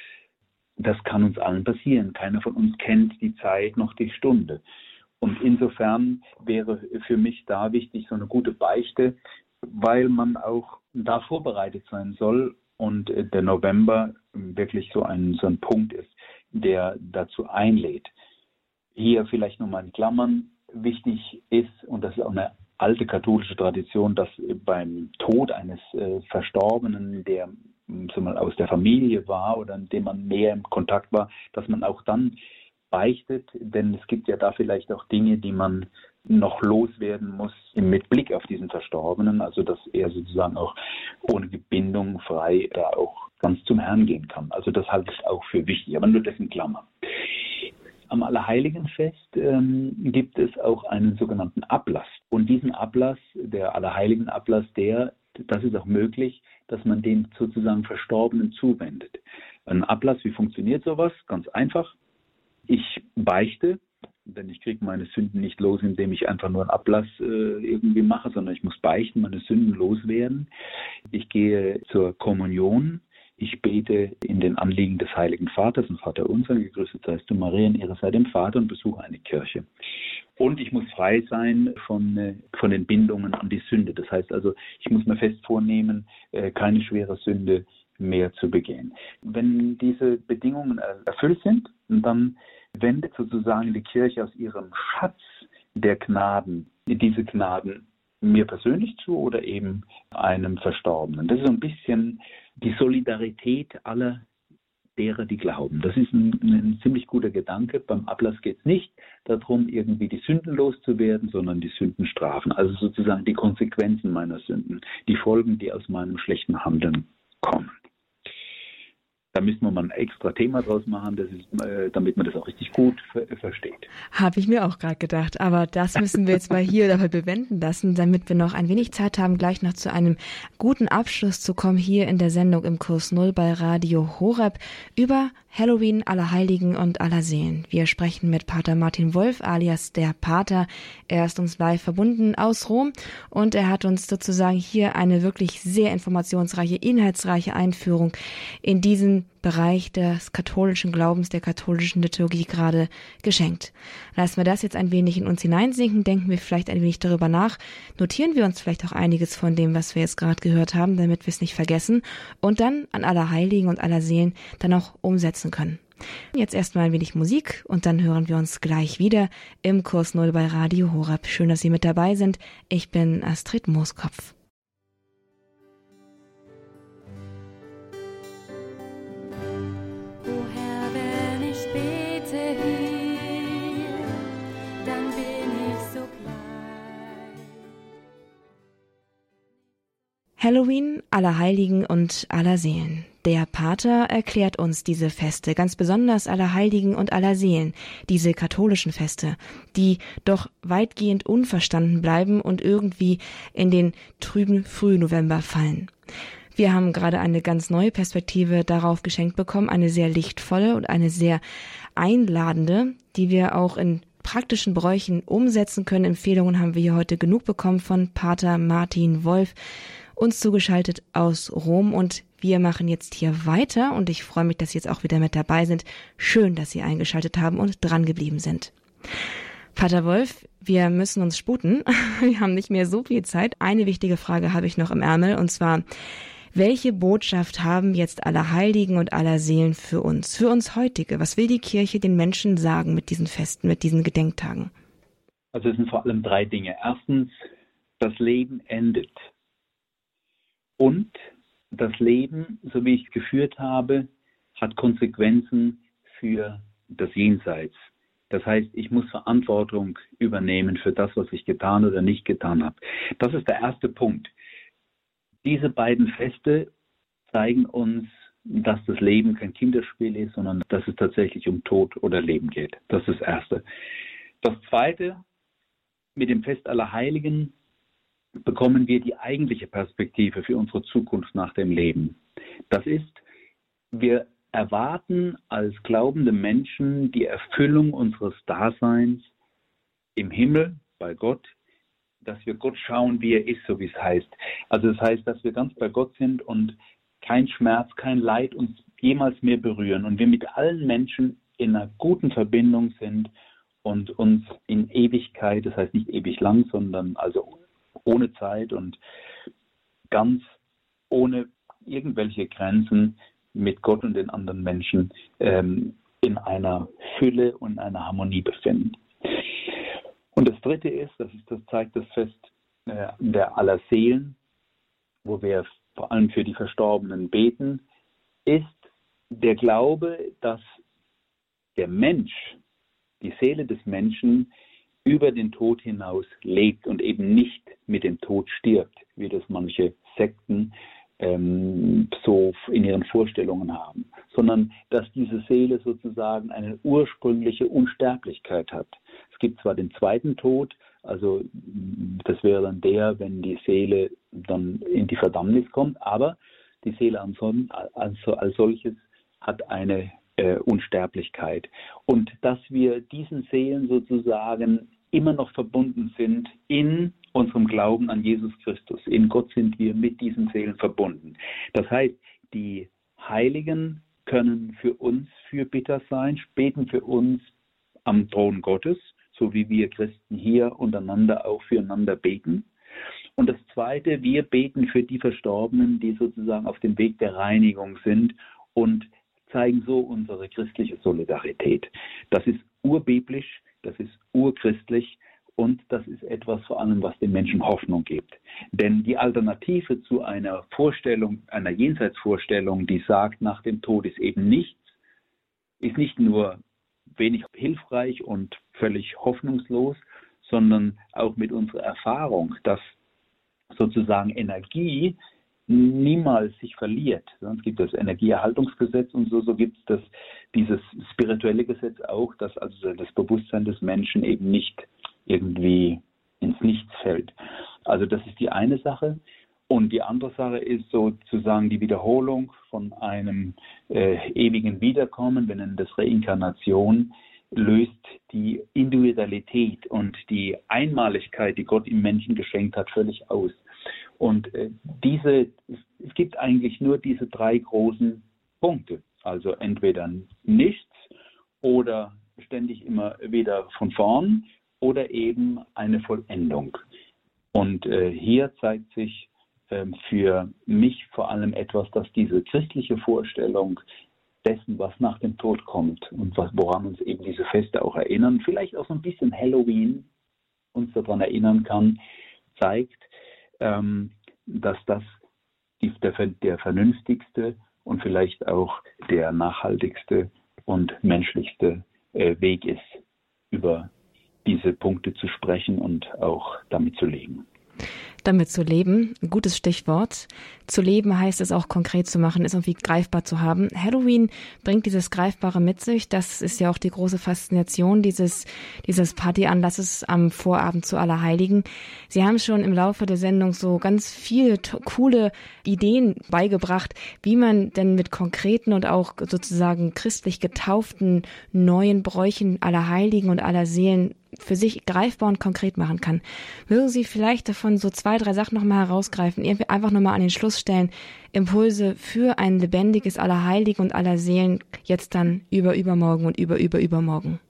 Speaker 2: Das kann uns allen passieren. Keiner von uns kennt die Zeit noch die Stunde. Und insofern wäre für mich da wichtig so eine gute Beichte, weil man auch da vorbereitet sein soll und der November wirklich so ein, so ein Punkt ist, der dazu einlädt. Hier vielleicht nochmal in Klammern wichtig ist, und das ist auch eine alte katholische Tradition, dass beim Tod eines äh, Verstorbenen, der so mal aus der Familie war oder in dem man mehr im Kontakt war, dass man auch dann beichtet, denn es gibt ja da vielleicht auch Dinge, die man noch loswerden muss mit Blick auf diesen Verstorbenen, also dass er sozusagen auch ohne Bindung frei da auch ganz zum Herrn gehen kann. Also das halte ich auch für wichtig, aber nur das in Klammern. Am Allerheiligenfest ähm, gibt es auch einen sogenannten Ablass. Und diesen Ablass, der Allerheiligenablass, der, das ist auch möglich, dass man den sozusagen Verstorbenen zuwendet. Ein Ablass, wie funktioniert sowas? Ganz einfach. Ich beichte, denn ich kriege meine Sünden nicht los, indem ich einfach nur einen Ablass äh, irgendwie mache, sondern ich muss beichten, meine Sünden loswerden. Ich gehe zur Kommunion. Ich bete in den Anliegen des Heiligen Vaters und Vater unser, gegrüßet seist du Maria, in Ehre sei dem Vater, und besuche eine Kirche. Und ich muss frei sein von, von den Bindungen an die Sünde. Das heißt also, ich muss mir fest vornehmen, keine schwere Sünde mehr zu begehen. Wenn diese Bedingungen erfüllt sind, dann wendet sozusagen die Kirche aus ihrem Schatz der Gnaden diese Gnaden mir persönlich zu oder eben einem Verstorbenen. Das ist so ein bisschen die Solidarität aller derer, die glauben. Das ist ein, ein ziemlich guter Gedanke. Beim Ablass geht es nicht darum, irgendwie die Sünden loszuwerden, sondern die Sündenstrafen. Also sozusagen die Konsequenzen meiner Sünden, die Folgen, die aus meinem schlechten Handeln kommen. Da müssen wir mal ein extra Thema draus machen, das ist, äh, damit man das auch richtig gut ver- versteht.
Speaker 1: Habe ich mir auch gerade gedacht, aber das müssen wir jetzt mal hier dabei bewenden lassen, damit wir noch ein wenig Zeit haben, gleich noch zu einem guten Abschluss zu kommen hier in der Sendung im Kurs Null bei Radio Horeb über Halloween, Allerheiligen und Allerseelen. Wir sprechen mit Pater Martin Wolf alias der Pater. Er ist uns live verbunden aus Rom und er hat uns sozusagen hier eine wirklich sehr informationsreiche, inhaltsreiche Einführung in diesen Bereich des katholischen Glaubens, der katholischen Liturgie gerade geschenkt. Lassen wir das jetzt ein wenig in uns hineinsinken, denken wir vielleicht ein wenig darüber nach, notieren wir uns vielleicht auch einiges von dem, was wir jetzt gerade gehört haben, damit wir es nicht vergessen und dann an Allerheiligen und Allerseelen dann auch umsetzen können. Jetzt erstmal ein wenig Musik und dann hören wir uns gleich wieder im Kurs Null bei Radio Horeb. Schön, dass Sie mit dabei sind. Ich bin Astrid Mooskopf. Halloween, Allerheiligen und Allerseelen. Der Pater erklärt uns diese Feste, ganz besonders Allerheiligen und Allerseelen, diese katholischen Feste, die doch weitgehend unverstanden bleiben und irgendwie in den trüben Frühnovember fallen. Wir haben gerade eine ganz neue Perspektive darauf geschenkt bekommen, eine sehr lichtvolle und eine sehr einladende, die wir auch in praktischen Bräuchen umsetzen können. Empfehlungen haben wir hier heute genug bekommen von Pater Martin Wolf, uns zugeschaltet aus Rom, und wir machen jetzt hier weiter und ich freue mich, dass Sie jetzt auch wieder mit dabei sind. Schön, dass Sie eingeschaltet haben und dran geblieben sind. Pater Wolf, wir müssen uns sputen. Wir haben nicht mehr so viel Zeit. Eine wichtige Frage habe ich noch im Ärmel, und zwar, welche Botschaft haben jetzt Allerheiligen und Allerseelen für uns, für uns heutige? Was will die Kirche den Menschen sagen mit diesen Festen, mit diesen Gedenktagen?
Speaker 2: Also es sind vor allem drei Dinge. Erstens, das Leben endet. Und das Leben, so wie ich es geführt habe, hat Konsequenzen für das Jenseits. Das heißt, ich muss Verantwortung übernehmen für das, was ich getan oder nicht getan habe. Das ist der erste Punkt. Diese beiden Feste zeigen uns, dass das Leben kein Kinderspiel ist, sondern dass es tatsächlich um Tod oder Leben geht. Das ist das Erste. Das Zweite, mit dem Fest aller Heiligen bekommen wir die eigentliche Perspektive für unsere Zukunft nach dem Leben. Das ist, wir erwarten als glaubende Menschen die Erfüllung unseres Daseins im Himmel bei Gott, dass wir Gott schauen, wie er ist, so wie es heißt. Also das heißt, dass wir ganz bei Gott sind und kein Schmerz, kein Leid uns jemals mehr berühren und wir mit allen Menschen in einer guten Verbindung sind und uns in Ewigkeit, das heißt nicht ewig lang, sondern also ohne Zeit und ganz ohne irgendwelche Grenzen mit Gott und den anderen Menschen ähm, in einer Fülle und einer Harmonie befinden. Und das Dritte ist, das ist, das zeigt das Fest äh, der Allerseelen, wo wir vor allem für die Verstorbenen beten, ist der Glaube, dass der Mensch, die Seele des Menschen, über den Tod hinaus lebt und eben nicht mit dem Tod stirbt, wie das manche Sekten ähm, so in ihren Vorstellungen haben, sondern dass diese Seele sozusagen eine ursprüngliche Unsterblichkeit hat. Es gibt zwar den zweiten Tod, also das wäre dann der, wenn die Seele dann in die Verdammnis kommt, aber die Seele als, als, als solches hat eine äh, Unsterblichkeit. Und dass wir diesen Seelen sozusagen immer noch verbunden sind in unserem Glauben an Jesus Christus. In Gott sind wir mit diesen Seelen verbunden. Das heißt, die Heiligen können für uns Fürbitter sein, beten für uns am Thron Gottes, so wie wir Christen hier untereinander auch füreinander beten. Und das Zweite, wir beten für die Verstorbenen, die sozusagen auf dem Weg der Reinigung sind und zeigen so unsere christliche Solidarität. Das ist urbiblisch, das ist urchristlich und das ist etwas vor allem, was den Menschen Hoffnung gibt. Denn die Alternative zu einer Vorstellung, einer Jenseitsvorstellung, die sagt, nach dem Tod ist eben nichts, ist nicht nur wenig hilfreich und völlig hoffnungslos, sondern auch mit unserer Erfahrung, dass sozusagen Energie niemals sich verliert. Sonst gibt es das Energieerhaltungsgesetz und so, so gibt es das, dieses spirituelle Gesetz auch, dass also das Bewusstsein des Menschen eben nicht irgendwie ins Nichts fällt. Also das ist die eine Sache. Und die andere Sache ist sozusagen die Wiederholung von einem äh, ewigen Wiederkommen, wir nennen das Reinkarnation, löst die Individualität und die Einmaligkeit, die Gott im Menschen geschenkt hat, völlig aus. Und äh, diese, es gibt eigentlich nur diese drei großen Punkte. Also entweder nichts oder ständig immer wieder von vorn oder eben eine Vollendung. Und äh, hier zeigt sich äh, für mich vor allem etwas, dass diese christliche Vorstellung dessen, was nach dem Tod kommt und was, woran uns eben diese Feste auch erinnern, vielleicht auch so ein bisschen Halloween uns daran erinnern kann, zeigt, ähm, dass das die, der, der vernünftigste und vielleicht auch der nachhaltigste und menschlichste äh, Weg ist, über diese Punkte zu sprechen und auch damit zu leben.
Speaker 1: Damit zu leben, ein gutes Stichwort. Zu leben heißt es auch konkret zu machen, es irgendwie greifbar zu haben. Halloween bringt dieses Greifbare mit sich. Das ist ja auch die große Faszination dieses, dieses Partyanlasses am Vorabend zu Allerheiligen. Sie haben schon im Laufe der Sendung so ganz viele to- coole Ideen beigebracht, wie man denn mit konkreten und auch sozusagen christlich getauften neuen Bräuchen Allerheiligen und Allerseelen für sich greifbar und konkret machen kann. Mögen Sie vielleicht davon so zwei, drei Sachen nochmal herausgreifen, irgendwie einfach nochmal an den Schluss stellen, Impulse für ein lebendiges Allerheiligen und Allerseelen jetzt dann über übermorgen und über über übermorgen?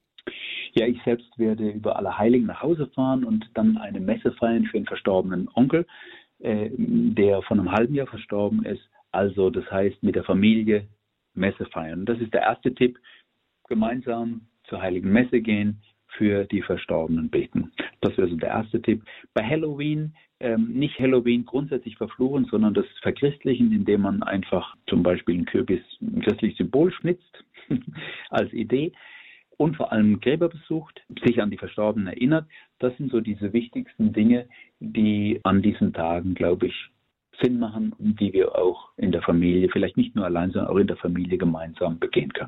Speaker 2: Ja, ich selbst werde über Allerheiligen nach Hause fahren und dann eine Messe feiern für einen verstorbenen Onkel, äh, der von einem halben Jahr verstorben ist. Also das heißt mit der Familie Messe feiern. Das ist der erste Tipp, gemeinsam zur Heiligen Messe gehen, für die Verstorbenen beten. Das wäre so der erste Tipp. Bei Halloween ähm, nicht Halloween grundsätzlich verfluchen, sondern das verchristlichen, indem man einfach zum Beispiel ein Kürbis, ein christliches Symbol schnitzt als Idee und vor allem Gräber besucht, sich an die Verstorbenen erinnert. Das sind so diese wichtigsten Dinge, die an diesen Tagen, glaube ich, Sinn machen und die wir auch in der Familie, vielleicht nicht nur allein, sondern auch in der Familie gemeinsam begehen können.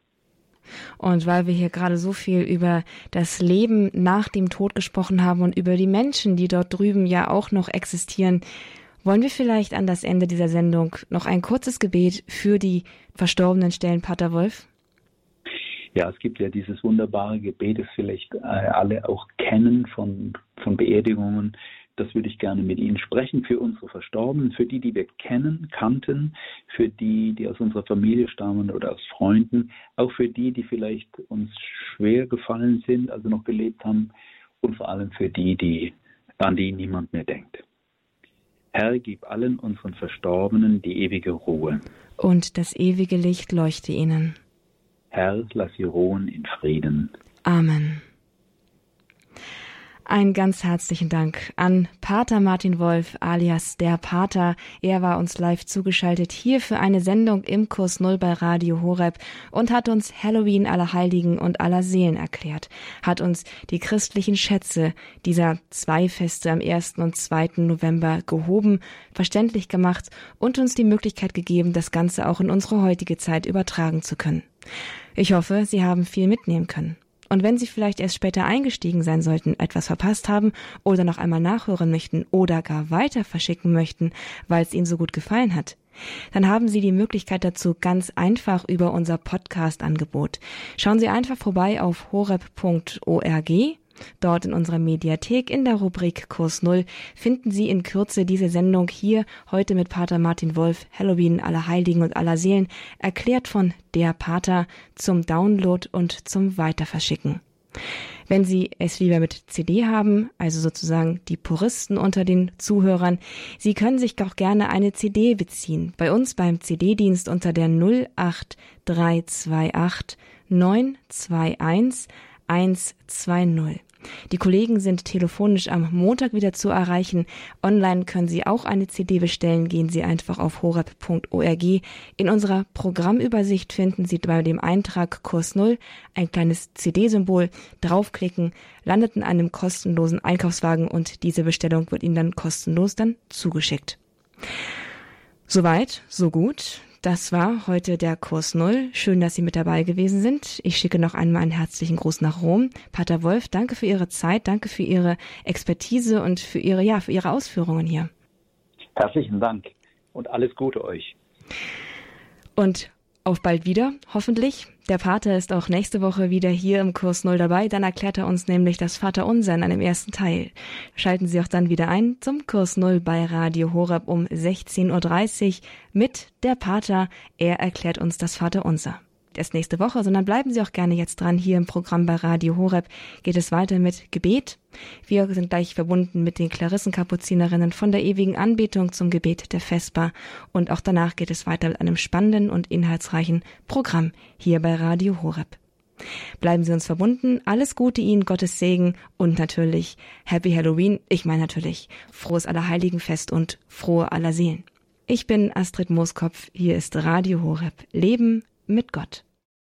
Speaker 1: Und weil wir hier gerade so viel über das Leben nach dem Tod gesprochen haben und über die Menschen, die dort drüben ja auch noch existieren, wollen wir vielleicht an das Ende dieser Sendung noch ein kurzes Gebet für die Verstorbenen stellen, Pater Wolf?
Speaker 2: Ja, es gibt ja dieses wunderbare Gebet, das vielleicht alle auch kennen von, von Beerdigungen. Das würde ich gerne mit Ihnen sprechen, für unsere Verstorbenen, für die, die wir kennen, kannten, für die, die aus unserer Familie stammen oder aus Freunden, auch für die, die vielleicht uns schwer gefallen sind, also noch gelebt haben, und vor allem für die, die an die niemand mehr denkt. Herr, gib allen unseren Verstorbenen die ewige Ruhe.
Speaker 1: Und das ewige Licht leuchte ihnen.
Speaker 2: Herr, lass sie ruhen in Frieden.
Speaker 1: Amen. Einen ganz herzlichen Dank an Pater Martin Wolf alias der Pater. Er war uns live zugeschaltet hier für eine Sendung im Kurs Null bei Radio Horeb und hat uns Halloween, Allerheiligen und Allerseelen erklärt, hat uns die christlichen Schätze dieser zwei Feste am ersten und zweiten November gehoben, verständlich gemacht und uns die Möglichkeit gegeben, das Ganze auch in unsere heutige Zeit übertragen zu können. Ich hoffe, Sie haben viel mitnehmen können. Und wenn Sie vielleicht erst später eingestiegen sein sollten, etwas verpasst haben oder noch einmal nachhören möchten oder gar weiter verschicken möchten, weil es Ihnen so gut gefallen hat, dann haben Sie die Möglichkeit dazu ganz einfach über unser Podcast-Angebot. Schauen Sie einfach vorbei auf horeb punkt org. Dort in unserer Mediathek in der Rubrik Kurs Null finden Sie in Kürze diese Sendung hier heute mit Pater Martin Wolf, Halloween, Allerheiligen und Allerseelen, erklärt von der Pater, zum Download und zum Weiterverschicken. Wenn Sie es lieber mit C D haben, also sozusagen die Puristen unter den Zuhörern, Sie können sich auch gerne eine C D beziehen. Bei uns beim C D-Dienst unter der null acht drei zwei acht neun zwei eins eins zwei null. Die Kollegen sind telefonisch am Montag wieder zu erreichen. Online können Sie auch eine C D bestellen. Gehen Sie einfach auf horeb punkt org. In unserer Programmübersicht finden Sie bei dem Eintrag Kurs Null ein kleines C D-Symbol. Draufklicken, landet in einem kostenlosen Einkaufswagen und diese Bestellung wird Ihnen dann kostenlos dann zugeschickt. Soweit, so gut. Das war heute der Kurs Null. Schön, dass Sie mit dabei gewesen sind. Ich schicke noch einmal einen herzlichen Gruß nach Rom. Pater Wolf, danke für Ihre Zeit, danke für Ihre Expertise und für Ihre, ja, für Ihre Ausführungen hier.
Speaker 2: Herzlichen Dank und alles Gute euch.
Speaker 1: Und auf bald wieder, hoffentlich. Der Pater ist auch nächste Woche wieder hier im Kurs Null dabei. Dann erklärt er uns nämlich das Vaterunser in einem ersten Teil. Schalten Sie auch dann wieder ein zum Kurs Null bei Radio Horeb um sechzehn Uhr dreißig mit der Pater. Er erklärt uns das Vaterunser. Erst nächste Woche, sondern bleiben Sie auch gerne jetzt dran. Hier im Programm bei Radio Horeb geht es weiter mit Gebet. Wir sind gleich verbunden mit den Klarissenkapuzinerinnen von der ewigen Anbetung zum Gebet der Vesper. Und auch danach geht es weiter mit einem spannenden und inhaltsreichen Programm hier bei Radio Horeb. Bleiben Sie uns verbunden. Alles Gute Ihnen, Gottes Segen und natürlich Happy Halloween. Ich meine natürlich frohes Allerheiligenfest und frohe Allerseelen. Ich bin Astrid Mooskopf. Hier ist Radio Horeb. Leben mit Gott.